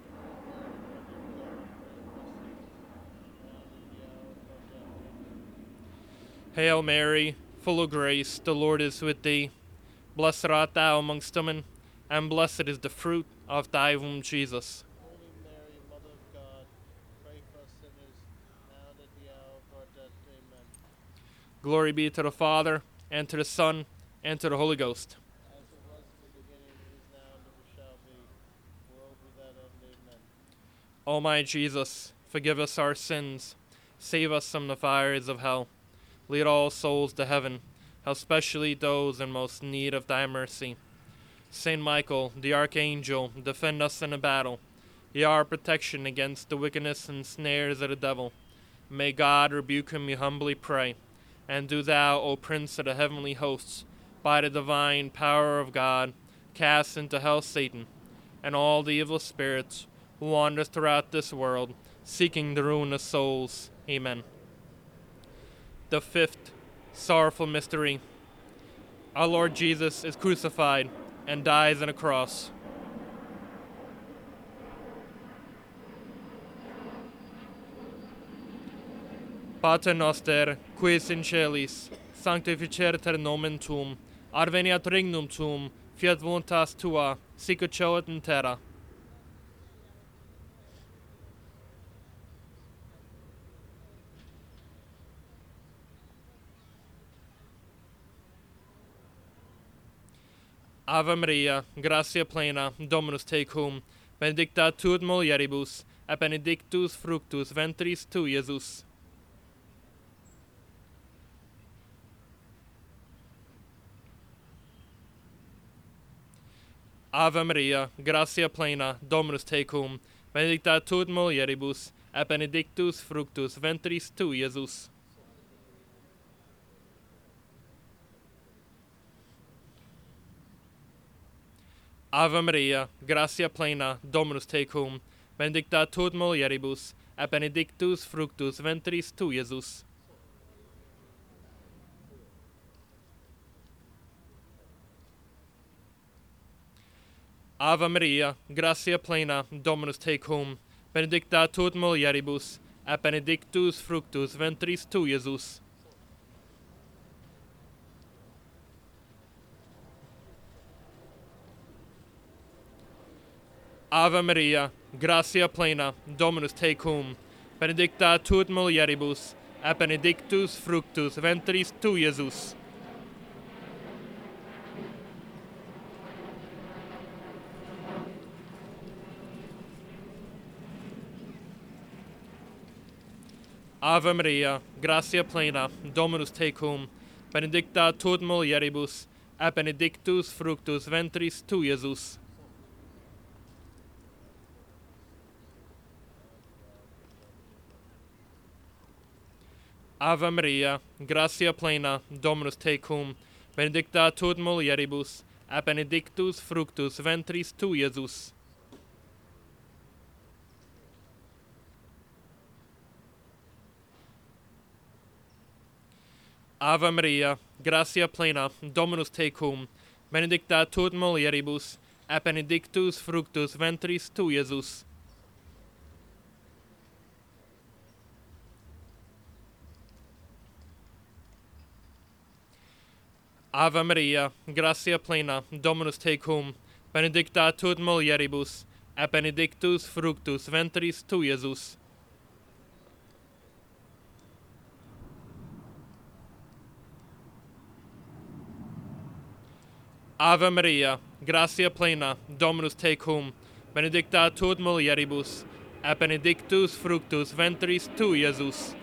Hail Mary, full of grace, the Lord is with thee. Blessed art thou amongst women, and blessed is the fruit of thy womb, Jesus. Holy Mary, Mother of God, pray for us sinners, now and at the hour of our death. Amen. Glory be to the Father, and to the Son, and to the Holy Ghost. As it was in the beginning, it is now, and ever shall be, world without end. Amen. O my Jesus, forgive us our sins, save us from the fires of hell, lead all souls to heaven, especially those in most need of thy mercy. Saint Michael, the Archangel, defend us in a battle. Ye are our protection against the wickedness and snares of the devil. May God rebuke him, we humbly pray. And do thou, O Prince of the heavenly hosts, by the divine power of God, cast into hell Satan, and all the evil spirits who wander throughout this world, seeking the ruin of souls. Amen. The fifth sorrowful mystery. Our Lord Jesus is crucified and dies on a cross. Pater noster, qui es in celis, sanctificetur nomen tuum, adveniat regnum tuum, fiat voluntas tua, sic ut coet in terra. Ave Maria, gratia plena, Dominus tecum, benedicta tu et mulieribus, et benedictus fructus ventris tui, Iesus. Ave Maria, gratia plena, Dominus tecum, benedicta tu et mulieribus, et benedictus fructus ventris tui, Iesus. Ave Maria, gratia plena, Dominus tecum, benedicta tu et mulieribus, et benedictus fructus ventris tui, Iesus. Ave Maria, gratia plena, Dominus tecum, benedicta tu et mulieribus, et benedictus fructus ventris tui, Iesus. Ave Maria, gratia plena, Dominus tecum, benedicta tu et mulieribus, et benedictus fructus ventris tui, Iesus. Ave Maria, gratia plena, Dominus tecum, benedicta tu et mulieribus, et benedictus fructus ventris tui, Iesus. Ave Maria, gratia plena, Dominus tecum, benedicta tu in mulieribus, et benedictus fructus ventris tui, Iesus. Ave Maria, gratia plena, Dominus tecum, benedicta tu in mulieribus, et benedictus fructus ventris tui, Iesus. Ave Maria, gratia plena, Dominus tecum, benedicta tu in mulieribus, et benedictus fructus ventris tui, Iesus. Ave Maria, gratia plena, Dominus tecum, benedicta tu in mulieribus, et benedictus fructus ventris tui, Iesus.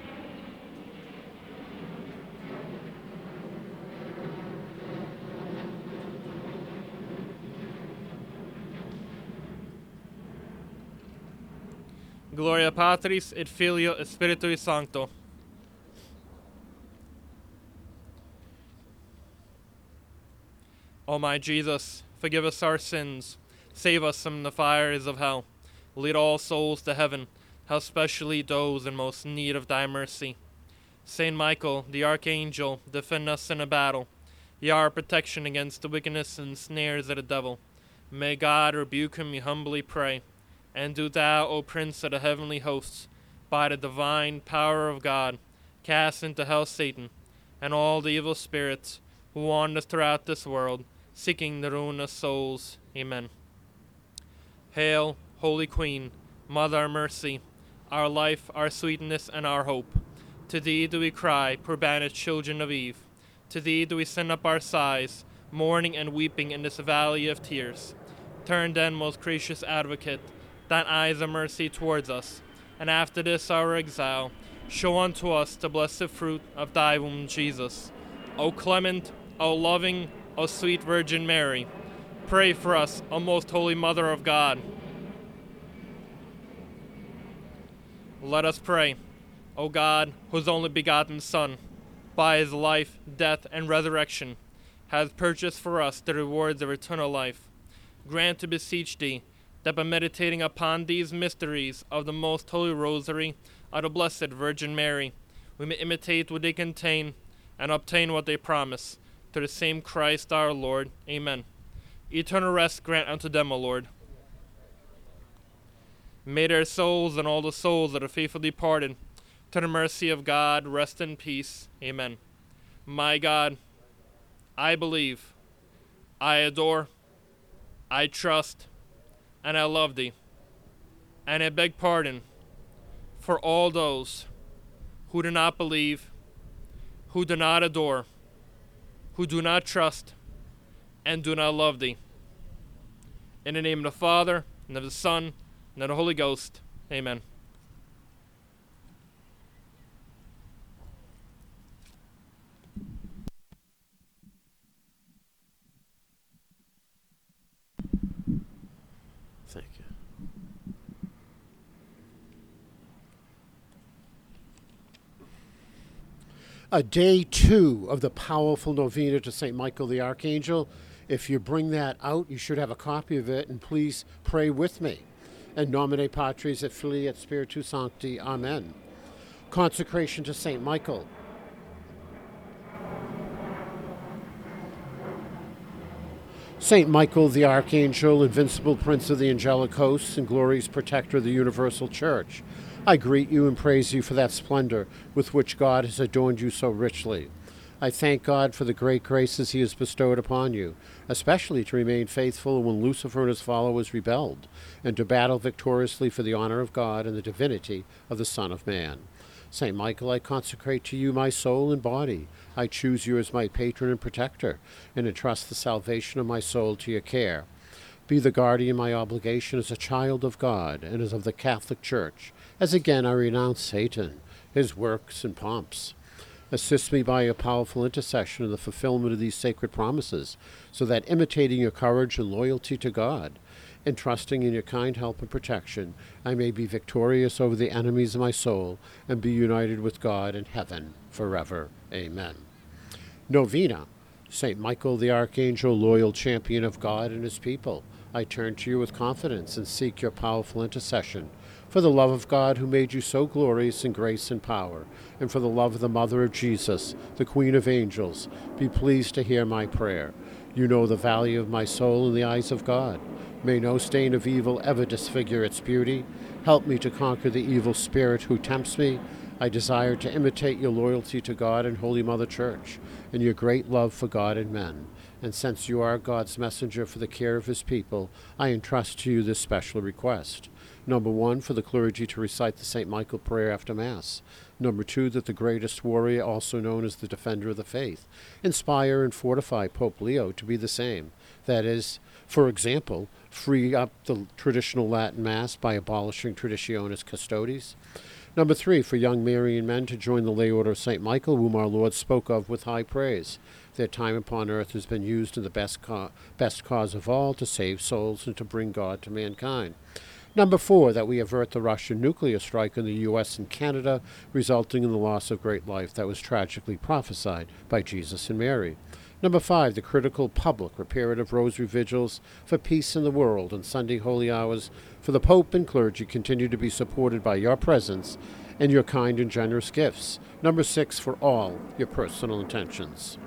Gloria Patris et Filio et Spiritui Sancto. O my Jesus, forgive us our sins, save us from the fires of hell, lead all souls to heaven, how specially those in most need of thy mercy. Saint Michael, the archangel, defend us in a battle. Ye are our protection against the wickedness and snares of the devil. May God rebuke him, we humbly pray. And do thou, O Prince of the heavenly hosts, by the divine power of God, cast into hell Satan and all the evil spirits who wander throughout this world, seeking the ruin of souls. Amen. Hail, Holy Queen, Mother of Mercy, our life, our sweetness, and our hope. To thee do we cry, poor banished children of Eve. To thee do we send up our sighs, mourning and weeping in this valley of tears. Turn then, most gracious Advocate, thine eyes of mercy towards us, and after this our exile, show unto us the blessed fruit of thy womb, Jesus. O clement, O loving, O sweet Virgin Mary, pray for us, O most holy Mother of God. Let us pray. O God, whose only begotten Son, by his life, death, and resurrection, has purchased for us the rewards of eternal life, grant, to beseech thee, that by meditating upon these mysteries of the most holy rosary of the Blessed Virgin Mary, we may imitate what they contain and obtain what they promise, through the same Christ our Lord. Amen. Eternal rest grant unto them, O Lord. May their souls and all the souls that are faithfully departed, to the mercy of God, rest in peace. Amen. My God, I believe, I adore, I trust, and I love thee, and I beg pardon for all those who do not believe, who do not adore, who do not trust, and do not love thee. In the name of the Father, and of the Son, and of the Holy Ghost. Amen. Thank you. A day two of the powerful novena to Saint Michael the Archangel. If you bring that out, you should have a copy of it, and please pray with me. In nomine Patris et Filii et Spiritus Sancti. Amen. Consecration to Saint Michael. Saint Michael the Archangel, invincible Prince of the angelic hosts and glorious protector of the universal church, I greet you and praise you for that splendor with which God has adorned you so richly. I thank God for the great graces he has bestowed upon you, especially to remain faithful when Lucifer and his followers rebelled, and to battle victoriously for the honor of God and the divinity of the Son of Man. Saint Michael, I consecrate to you my soul and body. I choose you as my patron and protector, and entrust the salvation of my soul to your care. Be the guardian of my obligation as a child of God and as of the Catholic Church, as again I renounce Satan, his works and pomps. Assist me by your powerful intercession in the fulfillment of these sacred promises, so that, imitating your courage and loyalty to God, and trusting in your kind help and protection, I may be victorious over the enemies of my soul and be united with God in heaven forever. Amen. Novena. Saint Michael the Archangel, loyal champion of God and his people, I turn to you with confidence and seek your powerful intercession. For the love of God who made you so glorious in grace and power, and for the love of the Mother of Jesus, the Queen of Angels, be pleased to hear my prayer. You know the value of my soul in the eyes of God. May no stain of evil ever disfigure its beauty. Help me to conquer the evil spirit who tempts me. I desire to imitate your loyalty to God and Holy Mother Church, and your great love for God and men. And since you are God's messenger for the care of his people, I entrust to you this special request. Number one, for the clergy to recite the Saint Michael prayer after Mass. Number two, that the greatest warrior, also known as the defender of the faith, inspire and fortify Pope Leo to be the same. That is, for example, free up the traditional Latin Mass by abolishing Traditionis Custodes. Number three, for young Marian men to join the lay order of Saint Michael, whom our Lord spoke of with high praise. Their time upon earth has been used in the best, co- best cause of all, to save souls and to bring God to mankind. Number four, that we avert the Russian nuclear strike in the U S and Canada, resulting in the loss of great life that was tragically prophesied by Jesus and Mary. Number five, the critical public reparative rosary vigils for peace in the world and Sunday holy hours for the Pope and clergy continue to be supported by your presence and your kind and generous gifts. Number six, for all your personal intentions.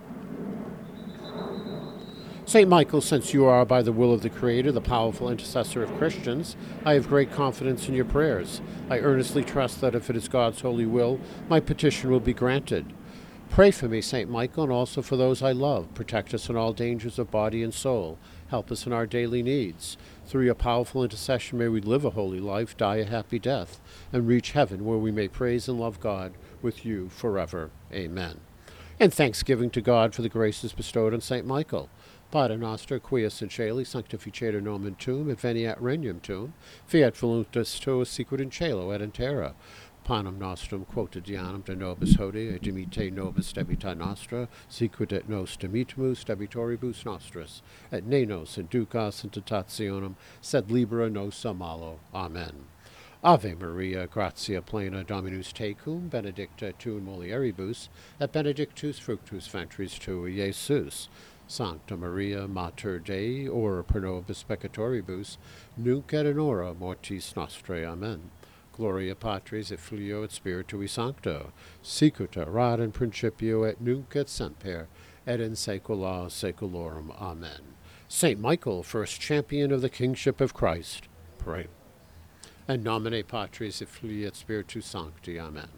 Saint Michael, since you are, by the will of the Creator, the powerful intercessor of Christians, I have great confidence in your prayers. I earnestly trust that if it is God's holy will, my petition will be granted. Pray for me, Saint Michael, and also for those I love. Protect us in all dangers of body and soul. Help us in our daily needs. Through your powerful intercession, may we live a holy life, die a happy death, and reach heaven, where we may praise and love God with you forever. Amen. And thanksgiving to God for the graces bestowed on Saint Michael. Pater noster, quia in celi, sanctificetur nomen tuum, et veniat regnum tuum, fiat voluntas tua sicut in cielo et in terra. Panem nostrum quotidianum de nobis hodie, et dimite nobis debita nostra, sicut et nos dimitimus debitoribus nostris, et ne nos inducas in tentationem, sed libera nos a malo. Amen. Ave Maria, gratia plena, Dominus tecum, benedicta tu in mulieribus, et benedictus fructus ventris tui, Iesus. Sancta Maria, Mater Dei, ora pro nobis peccatoribus, nunc et in hora mortis nostrae. Amen. Gloria Patris et Filio et Spiritui Sancto, sicut erat in principio et nunc et semper, et in saecula saeculorum. Amen. Saint Michael, first champion of the kingship of Christ, pray. In nomine Patris et Filii et Spiritus Sancti. Amen.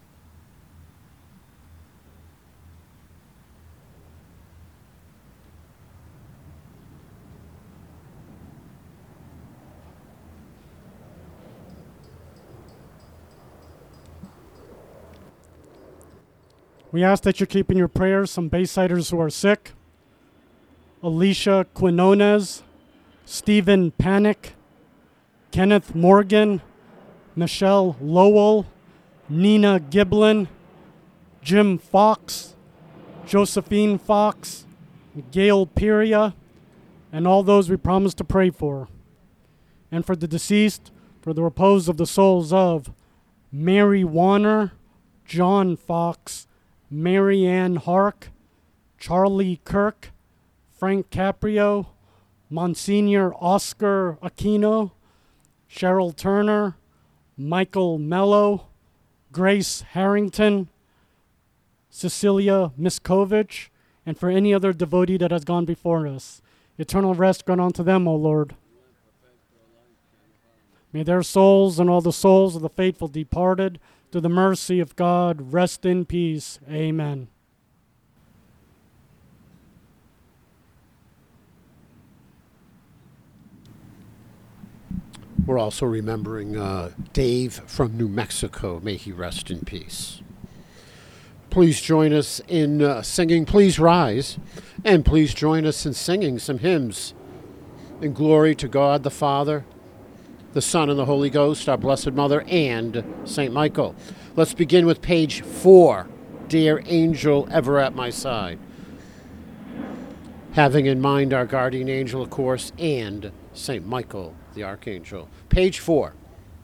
We ask that you keep in your prayers some Baysiders who are sick. Alicia Quinones, Stephen Panic, Kenneth Morgan, Michelle Lowell, Nina Giblin, Jim Fox, Josephine Fox, Gail Piria, and all those we promised to pray for. And for the deceased, for the repose of the souls of Mary Warner, John Fox, Mary Ann Hark, Charlie Kirk, Frank Caprio, Monsignor Oscar Aquino, Cheryl Turner, Michael Mello, Grace Harrington, Cecilia Miskovich, and for any other devotee that has gone before us. Eternal rest grant unto them, O Lord. May their souls and all the souls of the faithful departed, through the mercy of God, rest in peace. Amen. We're also remembering uh, Dave from New Mexico. May he rest in peace. Please join us in uh, singing Please Rise, and please join us in singing some hymns in glory to God the Father, the Son, and the Holy Ghost, our Blessed Mother, and Saint Michael. Let's begin with page four, Dear Angel Ever at My Side. Having in mind our guardian angel, of course, and Saint Michael the Archangel. Page four.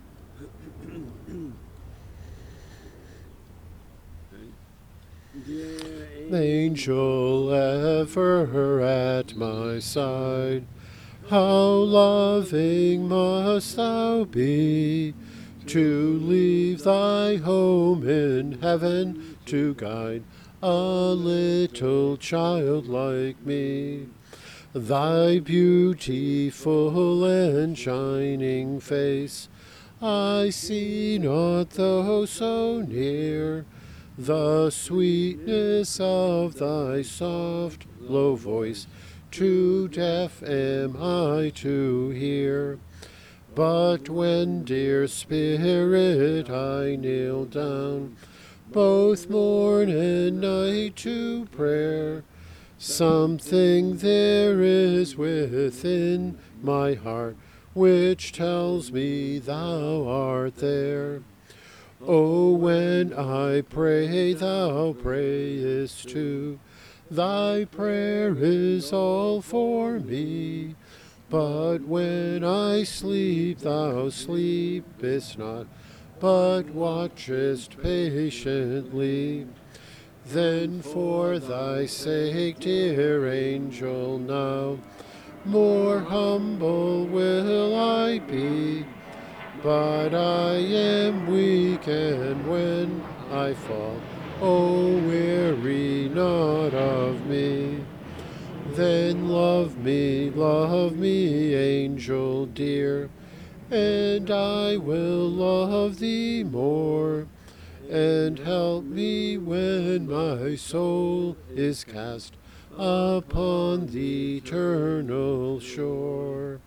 The angel ever at my side, how loving must thou be, to leave thy home in heaven to guide a little child like me. Thy beautiful and shining face I see not though so near, the sweetness of thy soft low voice too deaf am I to hear. But when, dear Spirit, I kneel down, both morn and night to prayer, something there is within my heart which tells me thou art there. Oh, when I pray, thou prayest too. Thy prayer is all for me. But when I sleep, thou sleepest not, but watchest patiently. Then for thy sake, dear angel, now more humble will I be. But I am weak, and when I fall, oh, weary not of me. Then love me, love me, angel dear, and I will love thee more. And help me when my soul is cast upon the eternal shore.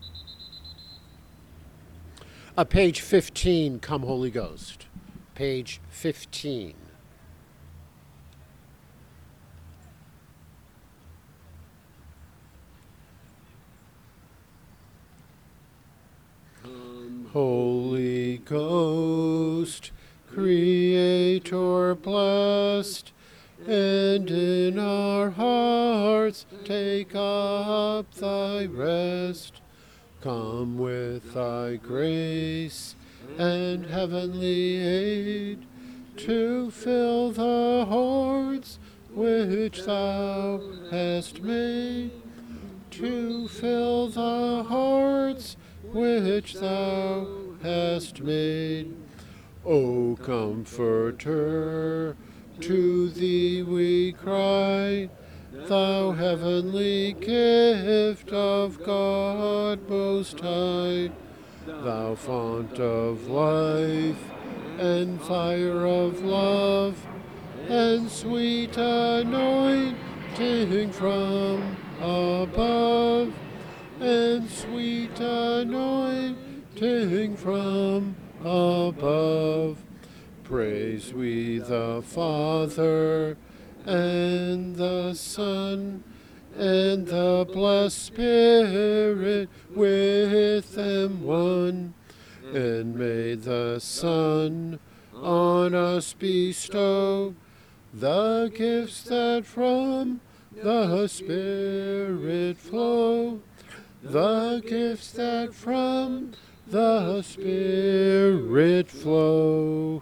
Uh, page fifteen, Come Holy Ghost. Page fifteen. Holy Ghost, Creator blessed, and in our hearts take up thy rest. Come with thy grace and heavenly aid to fill the hearts which thou hast made, to fill the hearts which thou hast made. O Comforter, to thee we cry, thou heavenly gift of God Most High, thou fount of life and fire of love, and sweet anointing from above, and sweet anointing from above. Praise we the Father, and the Son, and the blessed Spirit with them one. And may the Son on us bestow the gifts that from the Spirit flow, the gifts that from the Spirit flow.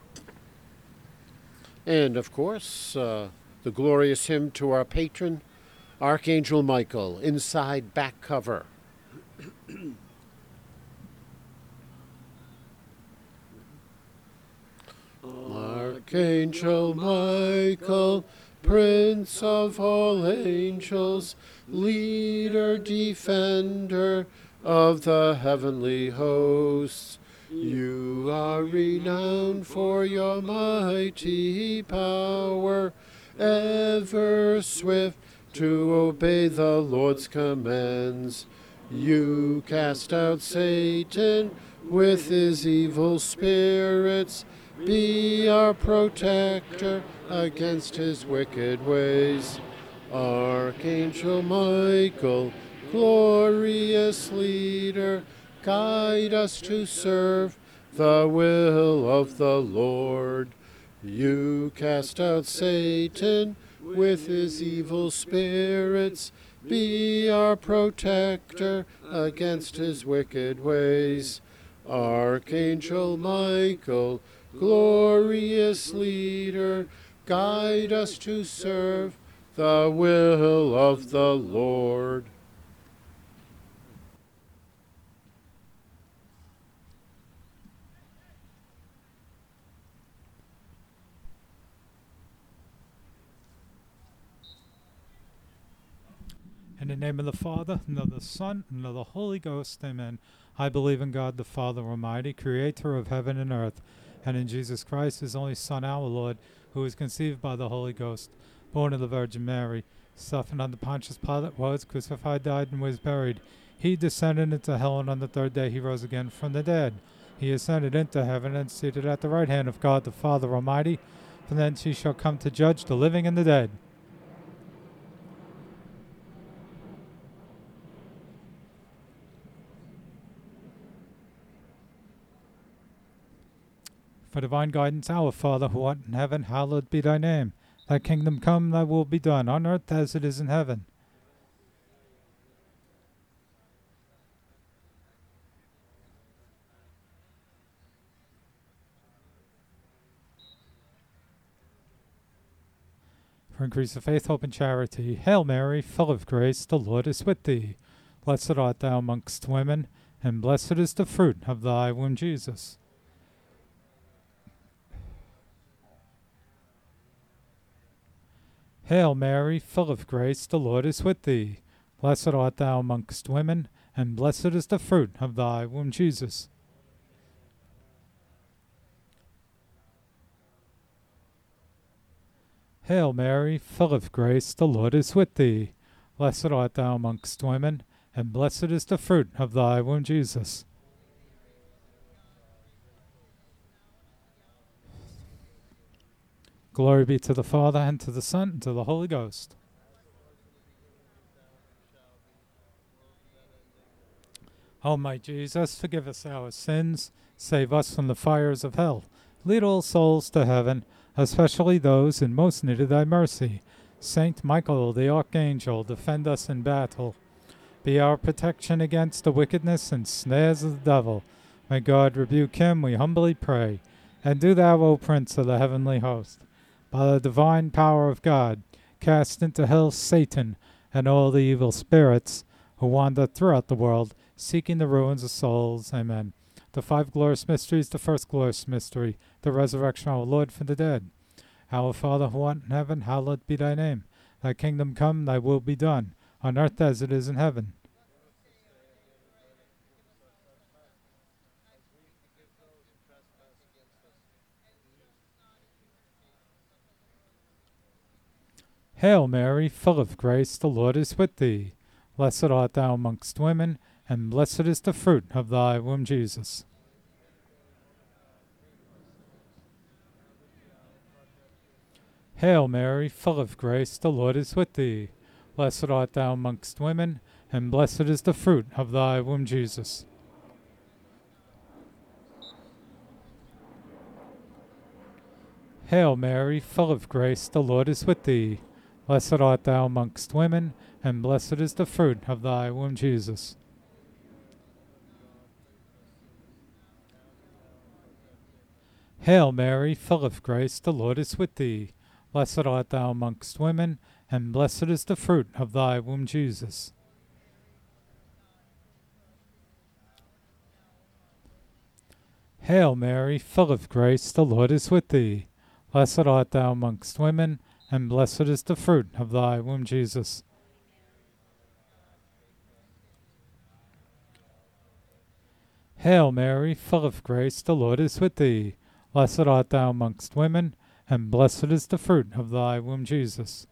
And, of course, uh, the glorious hymn to our patron, Archangel Michael, inside back cover. Archangel Michael, Prince of all angels, leader, defender of the heavenly hosts, you are renowned for your mighty power, ever swift to obey the Lord's commands. You cast out Satan with his evil spirits. Be our protector against his wicked ways. Archangel Michael, glorious leader, guide us to serve the will of the Lord. You cast out Satan with his evil spirits. be our protector against his wicked ways. Archangel Michael, glorious leader, guide us to serve the will of the Lord. In the name of the Father, and of the Son, and of the Holy Ghost, amen. I believe in God the Father Almighty, creator of heaven and earth, and in Jesus Christ, his only Son, our Lord, who was conceived by the Holy Ghost, born of the Virgin Mary, suffered under Pontius Pilate, was crucified, died, and was buried. He descended into hell, and on the third day he rose again from the dead. He ascended into heaven, and seated at the right hand of God the Father Almighty. From thence he shall come to judge the living and the dead. For divine guidance, our Father, who art in heaven, hallowed be thy name. Thy kingdom come, thy will be done, on earth as it is in heaven. For increase of faith, hope, and charity. Hail Mary, full of grace, the Lord is with thee. Blessed art thou amongst women, and blessed is the fruit of thy womb, Jesus. Hail Mary, full of grace, the Lord is with thee. Blessed art thou amongst women, and blessed is the fruit of thy womb, Jesus. Hail Mary, full of grace, the Lord is with thee. Blessed art thou amongst women, and blessed is the fruit of thy womb, Jesus. Glory be to the Father, and to the Son, and to the Holy Ghost. O my Jesus, forgive us our sins, save us from the fires of hell. Lead all souls to heaven, especially those in most need of thy mercy. Saint Michael the Archangel, defend us in battle. Be our protection against the wickedness and snares of the devil. May God rebuke him, we humbly pray. And do thou, O Prince of the heavenly host, by the divine power of God, cast into hell Satan and all the evil spirits who wander throughout the world, seeking the ruins of souls. Amen. The five glorious mysteries, the first glorious mystery, the resurrection of our Lord from the dead. Our Father who art in heaven, hallowed be thy name. Thy kingdom come, thy will be done, on earth as it is in heaven. Hail Mary, full of grace, the Lord is with thee. Blessed art thou amongst women, and blessed is the fruit of thy womb, Jesus. Hail Mary, full of grace, the Lord is with thee. Blessed art thou amongst women, and blessed is the fruit of thy womb, Jesus. Hail Mary, full of grace, the Lord is with thee. Blessed art thou amongst women, and blessed is the fruit of thy womb, Jesus. Hail Mary, full of grace, the Lord is with thee. Blessed art thou amongst women, and blessed is the fruit of thy womb, Jesus. Hail Mary, full of grace, the Lord is with thee. Blessed art thou amongst women, and blessed is the fruit of thy womb, Jesus. Hail Mary, full of grace, the Lord is with thee. Blessed art thou amongst women, and blessed is the fruit of thy womb, Jesus.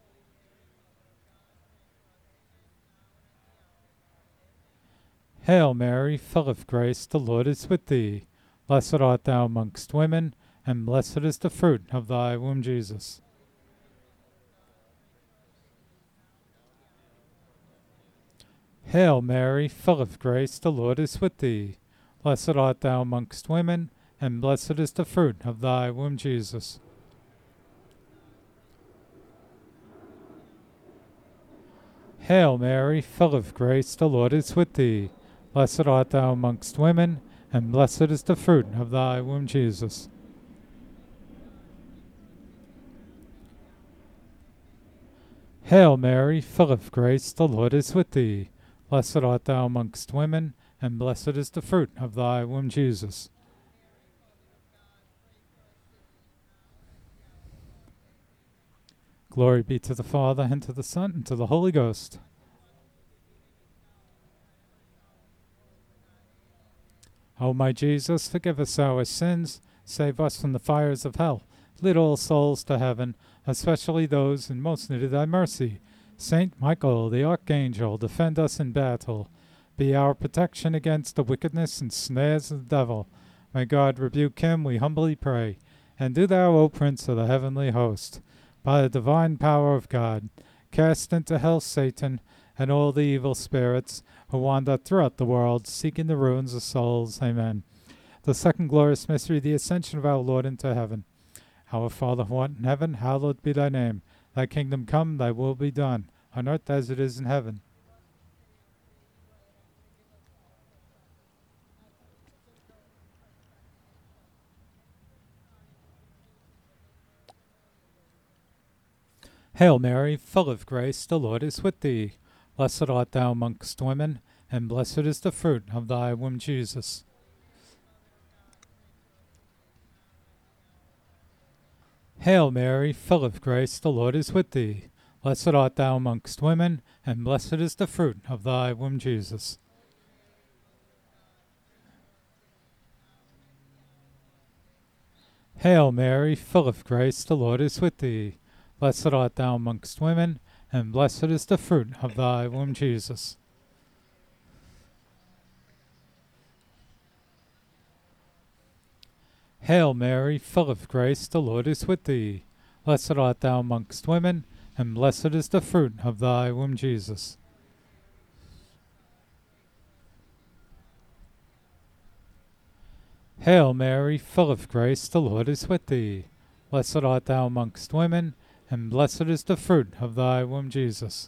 Hail Mary, full of grace, the Lord is with thee. Blessed art thou amongst women, and blessed is the fruit of thy womb, Jesus. Hail Mary, full of grace, the Lord is with thee. Blessed art thou amongst women, and blessed is the fruit of thy womb, Jesus. Hail Mary, full of grace, the Lord is with thee. Blessed art thou amongst women, and blessed is the fruit of thy womb, Jesus. Hail Mary, full of grace, the Lord is with thee. Blessed art thou amongst women, and blessed is the fruit of thy womb, Jesus. Glory be to the Father, and to the Son, and to the Holy Ghost. O my Jesus, forgive us our sins, save us from the fires of hell. Lead all souls to heaven, especially those in most need of thy mercy. Saint Michael, the Archangel, defend us in battle. Be our protection against the wickedness and snares of the devil. May God rebuke him, we humbly pray. And do thou, O Prince of the heavenly host, by the divine power of God, cast into hell Satan and all the evil spirits who wander throughout the world, seeking the ruins of souls. Amen. The second glorious mystery, the ascension of our Lord into heaven. Our Father who art in heaven, hallowed be thy name. Thy kingdom come, thy will be done, on earth as it is in heaven. Hail Mary, full of grace, the Lord is with thee. Blessed art thou amongst women, and blessed is the fruit of thy womb, Jesus. Hail Mary, full of grace, the Lord is with thee. Blessed art thou amongst women, and blessed is the fruit of thy womb, Jesus. Hail Mary, full of grace, the Lord is with thee. Blessed art thou amongst women, and blessed is the fruit of thy womb, Jesus. Hail Mary, full of grace, the Lord is with thee. Blessed art thou amongst women, and blessed is the fruit of thy womb, Jesus. Hail Mary, full of grace, the Lord is with thee. Blessed art thou amongst women, and blessed is the fruit of thy womb, Jesus.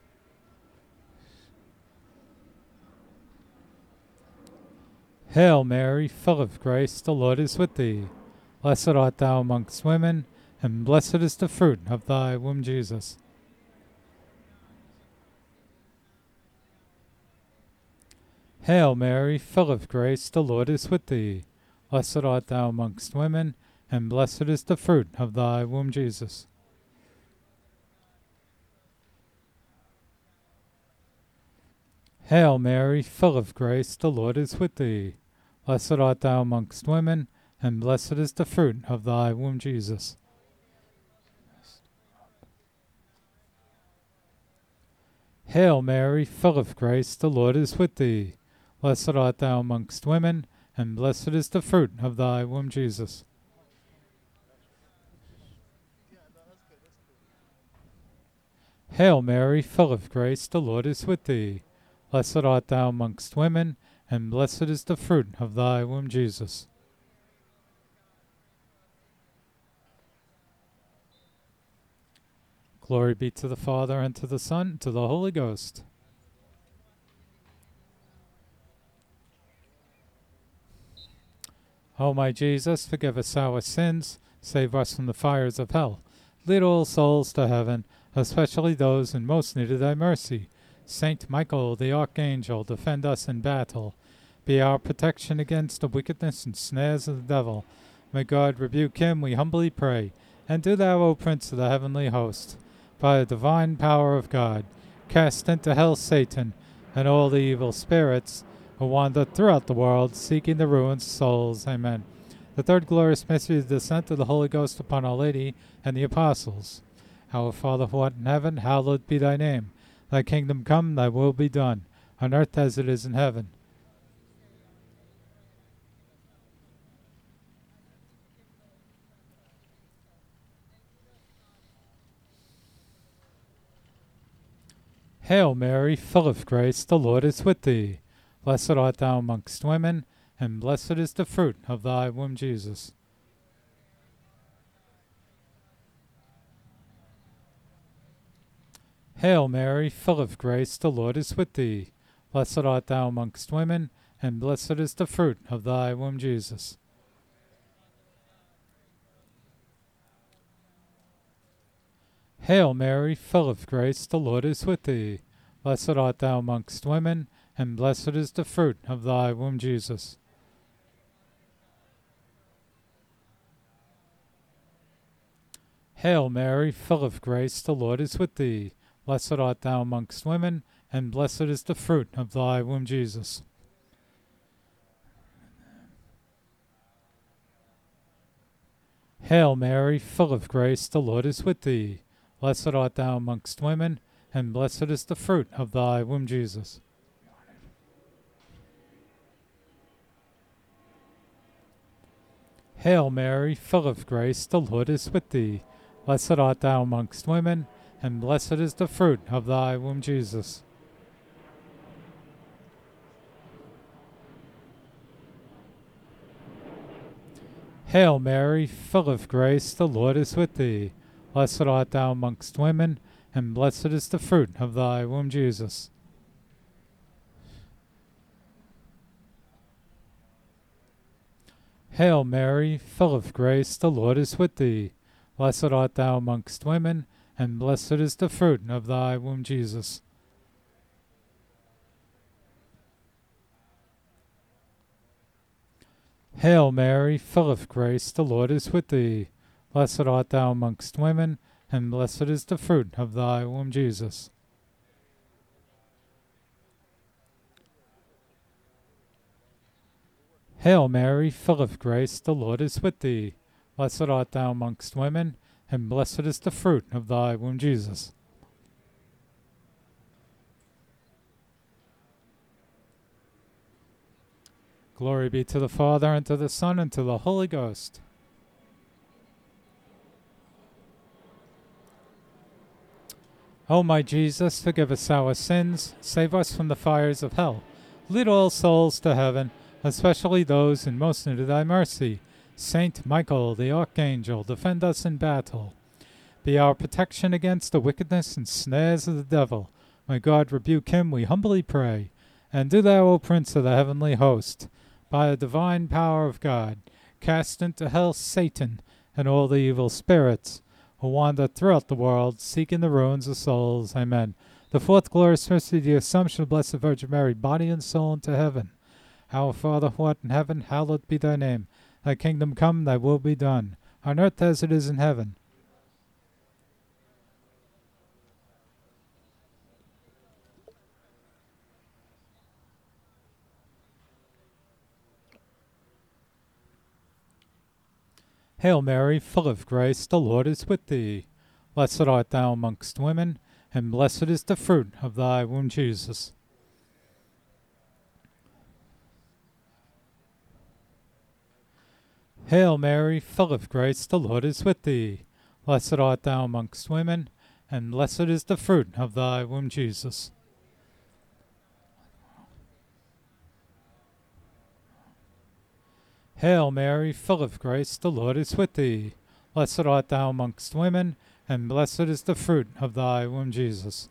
Hail Mary, full of grace, the Lord is with thee. Blessed art thou amongst women, and blessed is the fruit of thy womb, Jesus. Hail Mary, full of grace, the Lord is with thee. Blessed art thou amongst women, and blessed is the fruit of thy womb, Jesus. Hail Mary, full of grace, the Lord is with thee. Blessed art thou amongst women, and blessed is the fruit of thy womb, Jesus. Hail Mary, full of grace, the Lord is with thee. Blessed art thou amongst women, and blessed is the fruit of thy womb, Jesus. Hail Mary, full of grace, the Lord is with thee. Blessed art thou amongst women, and blessed is the fruit of thy womb, Jesus. Glory be to the Father, and to the Son, and to the Holy Ghost. O my Jesus, forgive us our sins, save us from the fires of hell. Lead all souls to heaven, especially those in most need of thy mercy. Saint Michael, the Archangel, defend us in battle. Be our protection against the wickedness and snares of the devil. May God rebuke him, we humbly pray. And do thou, O Prince of the heavenly host, by the divine power of God, cast into hell Satan and all the evil spirits who wander throughout the world, seeking the ruined souls. Amen. The third glorious mystery is the descent of the Holy Ghost upon Our Lady and the Apostles. Our Father who art in heaven, hallowed be thy name. Thy kingdom come, thy will be done, on earth as it is in heaven. Hail Mary, full of grace, the Lord is with thee. Blessed art thou amongst women, and blessed is the fruit of thy womb, Jesus. Hail Mary, full of grace, the Lord is with thee. Blessed art thou amongst women, and blessed is the fruit of thy womb, Jesus. Hail Mary, full of grace, the Lord is with thee. Blessed art thou amongst women, and blessed is the fruit of thy womb, Jesus. Hail Mary, full of grace, the Lord is with thee. Blessed art thou amongst women, and blessed is the fruit of thy womb, Jesus. Hail Mary, full of grace, the Lord is with thee. Blessed art thou amongst women, and blessed is the fruit of thy womb, Jesus. Hail Mary, full of grace, the Lord is with thee. Blessed art thou amongst women, and blessed is the fruit of thy womb, Jesus. Hail Mary, full of grace, the Lord is with thee. Blessed art thou amongst women, and blessed is the fruit of thy womb, Jesus. Hail Mary, full of grace, the Lord is with thee. Blessed art thou amongst women, and blessed is the fruit of thy womb, Jesus. Hail Mary, full of grace, the Lord is with thee. Blessed art thou amongst women, and blessed is the fruit of thy womb, Jesus. Hail Mary, full of grace, the Lord is with thee. Blessed art thou amongst women, and blessed is the fruit of thy womb, Jesus. Glory be to the Father, and to the Son, and to the Holy Ghost. O my Jesus, forgive us our sins, save us from the fires of hell. Lead all souls to heaven, especially those in most need of thy mercy. Saint Michael, the Archangel, defend us in battle. Be our protection against the wickedness and snares of the devil. May God rebuke him, we humbly pray. And do thou, O Prince of the heavenly host, by the divine power of God, cast into hell Satan and all the evil spirits who wander throughout the world, seeking the ruins of souls. Amen. The fourth glorious mystery, the Assumption of Blessed Virgin Mary, body and soul into heaven. Our Father who art in heaven, hallowed be thy name. Thy kingdom come, thy will be done, on earth as it is in heaven. Hail Mary, full of grace, the Lord is with thee. Blessed art thou amongst women, and blessed is the fruit of thy womb, Jesus. Hail Mary, full of grace, the Lord is with thee. Blessed art thou amongst women, and blessed is the fruit of thy womb, Jesus. Hail Mary, full of grace, the Lord is with thee. Blessed art thou amongst women, and blessed is the fruit of thy womb, Jesus.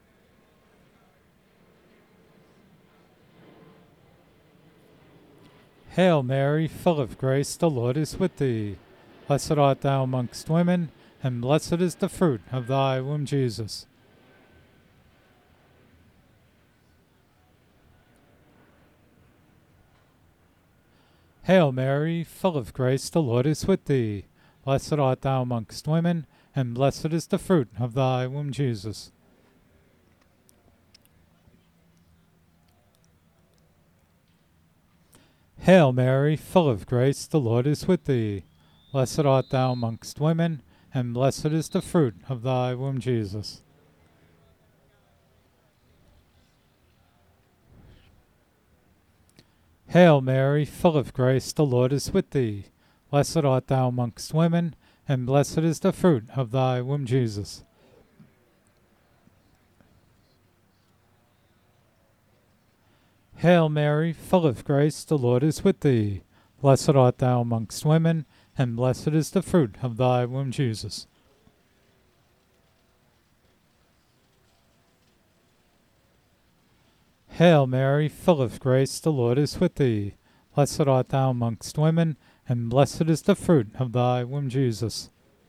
Hail Mary, full of grace, the Lord is with thee. Blessed art thou amongst women, and blessed is the fruit of thy womb, Jesus. Hail Mary, full of grace, the Lord is with thee. Blessed art thou amongst women, and blessed is the fruit of thy womb, Jesus. Hail Mary, full of grace, the Lord is with thee. Blessed art thou amongst women, and blessed is the fruit of thy womb, Jesus. Hail Mary, full of grace, the Lord is with thee. Blessed art thou amongst women, and blessed is the fruit of thy womb, Jesus. Hail Mary, full of grace, the Lord is with thee. Blessed art thou amongst women, and blessed is the fruit of thy womb, Jesus. Hail Mary, full of grace, the Lord is with thee. Blessed art thou amongst women, and blessed is the fruit of thy womb, Jesus.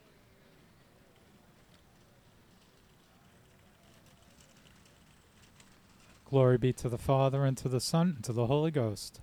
Glory be to the Father, and to the Son, and to the Holy Ghost.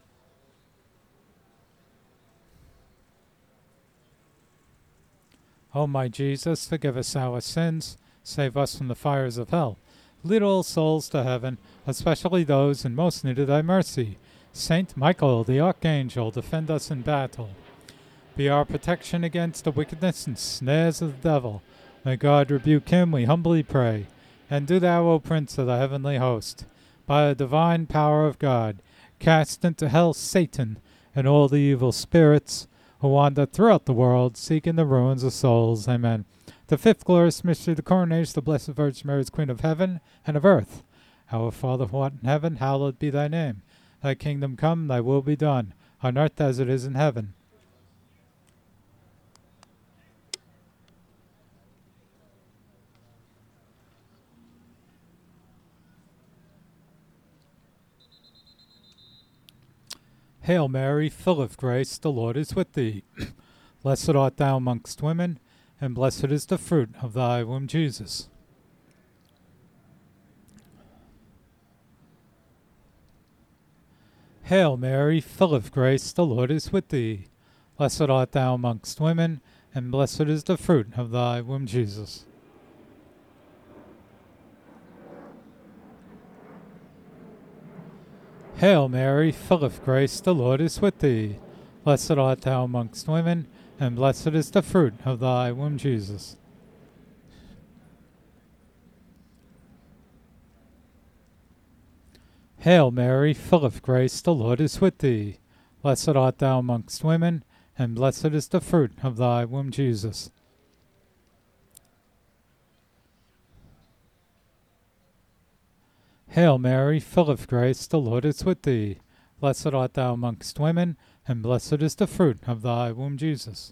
O my Jesus, forgive us our sins, save us from the fires of hell. Lead all souls to heaven, especially those in most need of thy mercy. Saint Michael, the Archangel, defend us in battle. Be our protection against the wickedness and snares of the devil. May God rebuke him, we humbly pray. And do thou, O Prince of the heavenly host, by the divine power of God, cast into hell Satan and all the evil spirits who wander throughout the world, seeking the ruins of souls. Amen. The fifth glorious mystery, the coronation of the Blessed Virgin Mary as Queen of heaven and of earth. Our Father who art in heaven, hallowed be thy name. Thy kingdom come, thy will be done, on earth as it is in heaven. Hail Mary, full of grace, the Lord is with thee. Blessed art thou amongst women, and blessed is the fruit of thy womb, Jesus. Hail Mary, full of grace, the Lord is with thee. Blessed art thou amongst women, and blessed is the fruit of thy womb, Jesus. Hail Mary, full of grace, the Lord is with thee. Blessed art thou amongst women, and blessed is the fruit of thy womb, Jesus. Hail Mary, full of grace, the Lord is with thee. Blessed art thou amongst women, and blessed is the fruit of thy womb, Jesus. Hail Mary, full of grace, the Lord is with thee. Blessed art thou amongst women, and blessed is the fruit of thy womb, Jesus.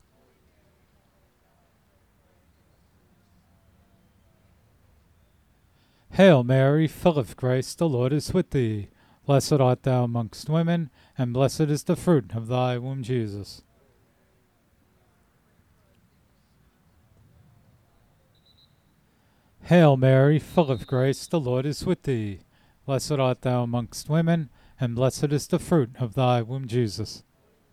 Hail Mary, full of grace, the Lord is with thee. Blessed art thou amongst women, and blessed is the fruit of thy womb, Jesus. Hail Mary, full of grace, the Lord is with thee. Blessed art thou amongst women, and blessed is the fruit of thy womb, Jesus.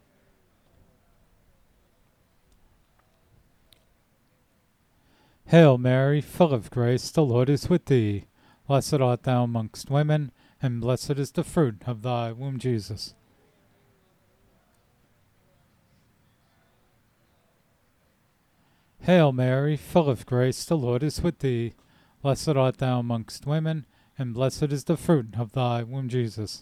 Hail Mary, full of grace, the Lord is with thee. Blessed art thou amongst women, and blessed is the fruit of thy womb, Jesus. Hail Mary, full of grace, the Lord is with thee. Blessed art thou amongst women, and blessed is the fruit of thy womb, Jesus.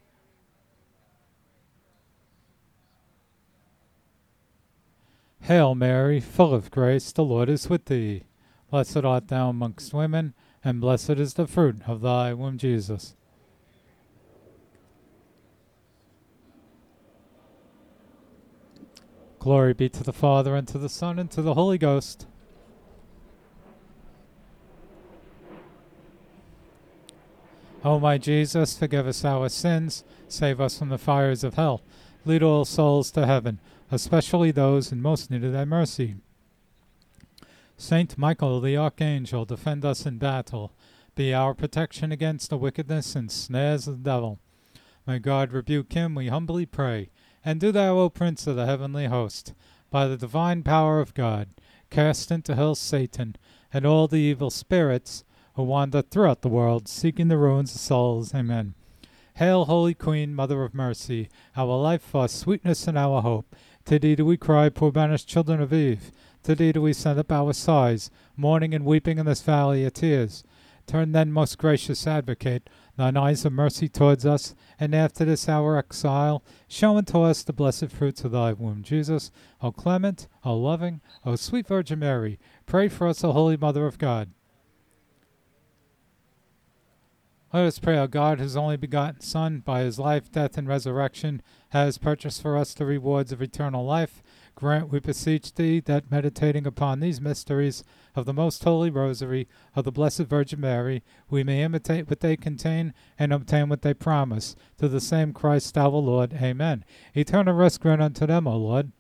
Hail Mary, full of grace, the Lord is with thee. Blessed art thou amongst women, and blessed is the fruit of thy womb, Jesus. Glory be to the Father, and to the Son, and to the Holy Ghost. O my Jesus, forgive us our sins, save us from the fires of hell. Lead all souls to heaven, especially those in most need of thy mercy. Saint Michael the Archangel, defend us in battle. Be our protection against the wickedness and snares of the devil. May God rebuke him, we humbly pray. And do thou, O Prince of the heavenly host, by the divine power of God, cast into hell Satan and all the evil spirits who wander throughout the world, seeking the ruins of souls. Amen. Hail, Holy Queen, Mother of Mercy, our life, our sweetness, and our hope. To thee do we cry, poor banished children of Eve. To thee do we send up our sighs, mourning and weeping in this valley of tears. Turn then, most gracious Advocate, thine eyes of mercy towards us, and after this our exile, show unto us the blessed fruits of thy womb, Jesus. O clement, O loving, O sweet Virgin Mary, pray for us, O Holy Mother of God. Let us pray, O God, whose only begotten Son, by his life, death, and resurrection, has purchased for us the rewards of eternal life. Grant, we beseech thee, that meditating upon these mysteries of the most holy rosary of the Blessed Virgin Mary, we may imitate what they contain and obtain what they promise. To the same Christ our Lord. Amen. Eternal rest grant unto them, O Lord.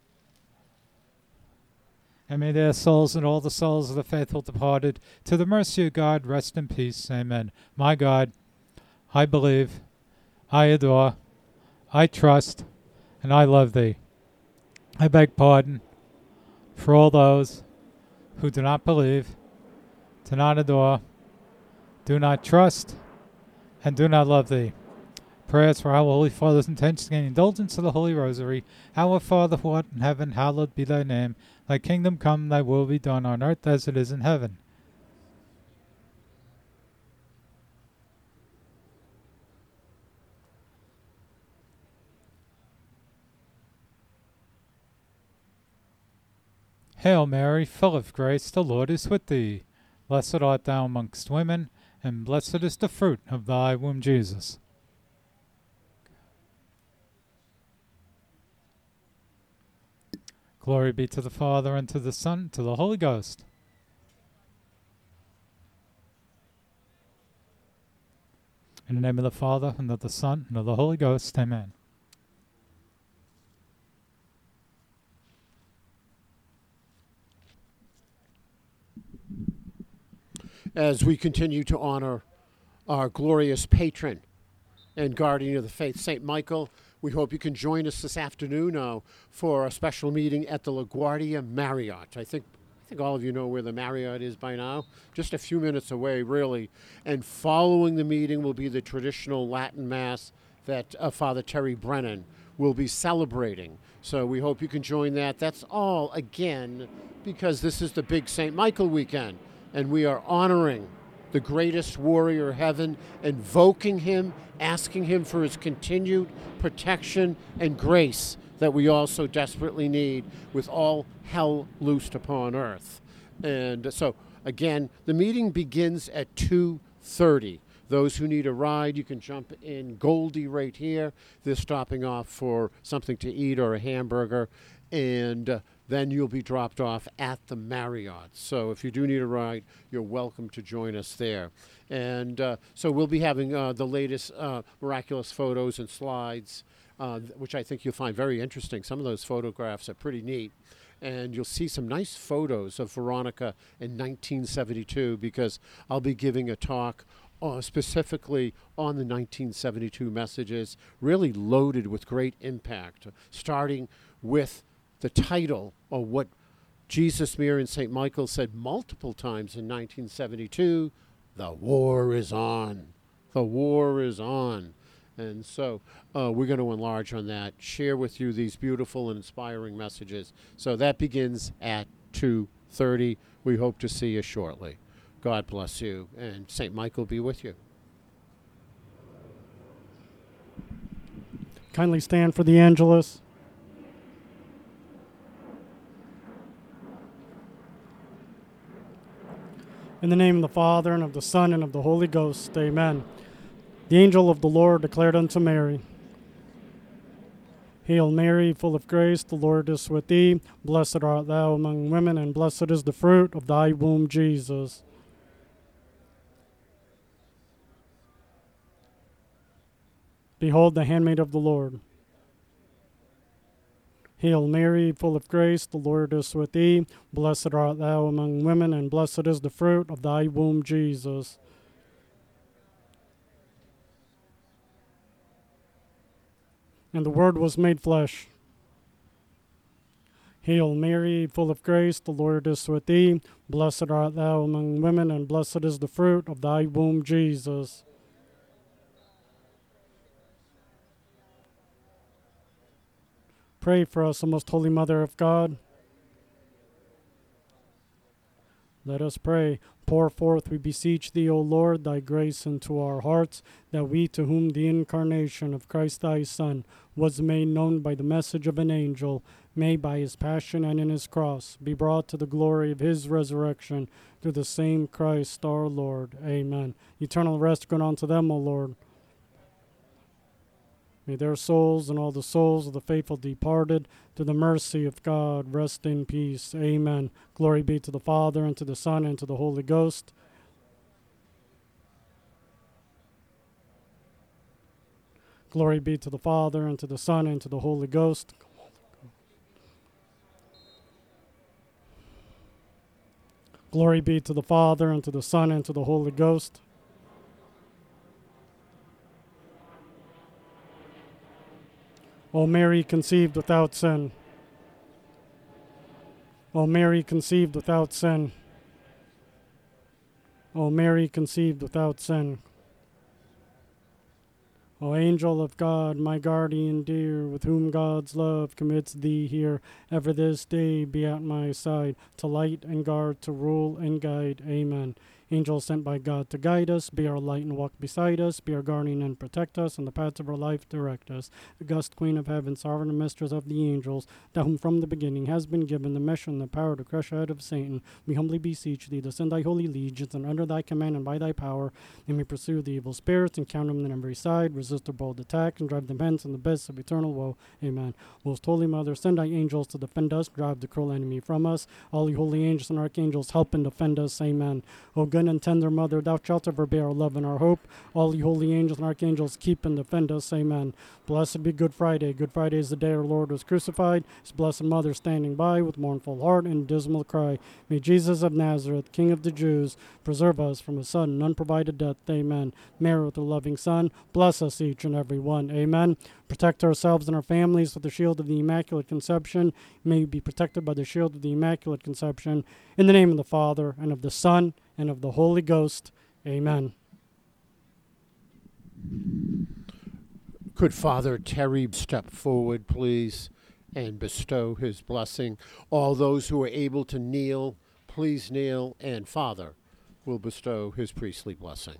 And may their souls and all the souls of the faithful departed, to the mercy of God, rest in peace. Amen. My God, I believe, I adore, I trust, and I love thee. I beg pardon for all those who do not believe, do not adore, do not trust, and do not love thee. Prayers for our Holy Father's intentions and indulgence of the Holy Rosary. Our Father who art in heaven, hallowed be thy name. Thy kingdom come, thy will be done on earth as it is in heaven. Hail Mary, full of grace, the Lord is with thee. Blessed art thou amongst women, and blessed is the fruit of thy womb, Jesus. Glory be to the Father, and to the Son, and to the Holy Ghost. In the name of the Father, and of the Son, and of the Holy Ghost. Amen. As we continue to honor our glorious patron and guardian of the faith, Saint Michael, we hope you can join us this afternoon uh, for a special meeting at the LaGuardia Marriott. I think I think all of you know where the Marriott is by now. Just a few minutes away, really. And following the meeting will be the traditional Latin Mass that uh, Father Terry Brennan will be celebrating. So we hope you can join that. That's all, again, because this is the big Saint Michael weekend. And we are honoring the greatest warrior of heaven, invoking him, asking him for his continued protection and grace that we all so desperately need with all hell loosed upon earth. And so, again, the meeting begins at two thirty. Those who need a ride, you can jump in Goldie right here. They're stopping off for something to eat or a hamburger. And uh, then you'll be dropped off at the Marriott. So if you do need a ride, you're welcome to join us there. And uh, so we'll be having uh, the latest uh, miraculous photos and slides, uh, which I think you'll find very interesting. Some of those photographs are pretty neat. And you'll see some nice photos of Veronica in nineteen seventy-two, because I'll be giving a talk uh, specifically on the nineteen seventy-two messages, really loaded with great impact, starting with the title, or what Jesus, Mary, and Saint Michael said multiple times in nineteen seventy-two, the war is on. The war is on. And so uh, we're going to enlarge on that, share with you these beautiful and inspiring messages. So that begins at two thirty. We hope to see you shortly. God bless you, and Saint Michael be with you. Kindly stand for the Angelus. In the name of the Father, and of the Son, and of the Holy Ghost. Amen. The angel of the Lord declared unto Mary, Hail Mary, full of grace, the Lord is with thee. Blessed art thou among women, and blessed is the fruit of thy womb, Jesus. Behold the handmaid of the Lord. Hail Mary, full of grace, the Lord is with thee. Blessed art thou among women, and blessed is the fruit of thy womb, Jesus. And the Word was made flesh. Hail Mary, full of grace, the Lord is with thee. Blessed art thou among women, and blessed is the fruit of thy womb, Jesus. Pray for us, O most holy Mother of God. Let us pray. Pour forth, we beseech thee, O Lord, thy grace into our hearts, that we, to whom the incarnation of Christ thy Son was made known by the message of an angel, may by his passion and in his cross be brought to the glory of his resurrection, through the same Christ our Lord. Amen. Eternal rest grant unto them, O Lord. May their souls and all the souls of the faithful departed, to the mercy of God, rest in peace. Amen. Glory be to the Father, and to the Son, and to the Holy Ghost. Glory be to the Father, and to the Son, and to the Holy Ghost. Glory be to the Father, and to the Son, and to the Holy Ghost. O Mary, conceived without sin. O Mary, conceived without sin. O Mary, conceived without sin. O angel of God, my guardian dear, with whom God's love commits thee here, ever this day be at my side, to light and guard, to rule and guide. Amen. Angel sent by God to guide us, be our light and walk beside us, be our guardian and protect us, and the paths of our life direct us. August Queen of Heaven, sovereign and mistress of the angels, to whom from the beginning has been given the mission and the power to crush out of Satan, we humbly beseech thee to send thy holy legions, and under thy command and by thy power, they may pursue the evil spirits, and counter them on every side, resist their bold attack, and drive them hence in the abyss of eternal woe. Amen. Most Holy Mother, send thy angels to defend us, drive the cruel enemy from us. All ye holy angels and archangels, help and defend us. Amen. O good and tender Mother, thou shalt ever be our love and our hope. All ye holy angels and archangels, keep and defend us. Amen. Blessed be Good Friday. Good Friday is the day our Lord was crucified. His blessed Mother standing by with mournful heart and dismal cry. May Jesus of Nazareth, King of the Jews, preserve us from a sudden unprovided death. Amen. Mary with the loving Son, bless us each and every one. Amen. Protect ourselves and our families with the shield of the Immaculate Conception. May we be protected by the shield of the Immaculate Conception. In the name of the Father, and of the Son, and of the Holy Ghost. Amen. Could Father Terry step forward, please, and bestow his blessing? All those who are able to kneel, please kneel, and Father will bestow his priestly blessing.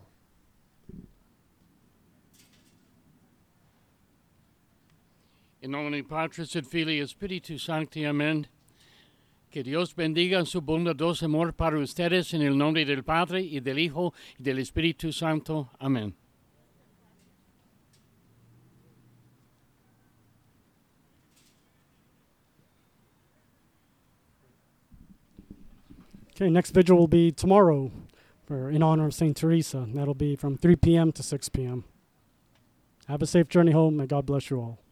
In nomine Patris et Filii et Spiritus Sancti. Amén. Que Dios bendiga en su bondadoso amor para ustedes en el nombre del Padre y del Hijo y del Espíritu Santo. Amén. Okay, next vigil will be tomorrow for in honor of Saint Teresa. That'll be from three p.m. to six p.m. Have a safe journey home. May God bless you all.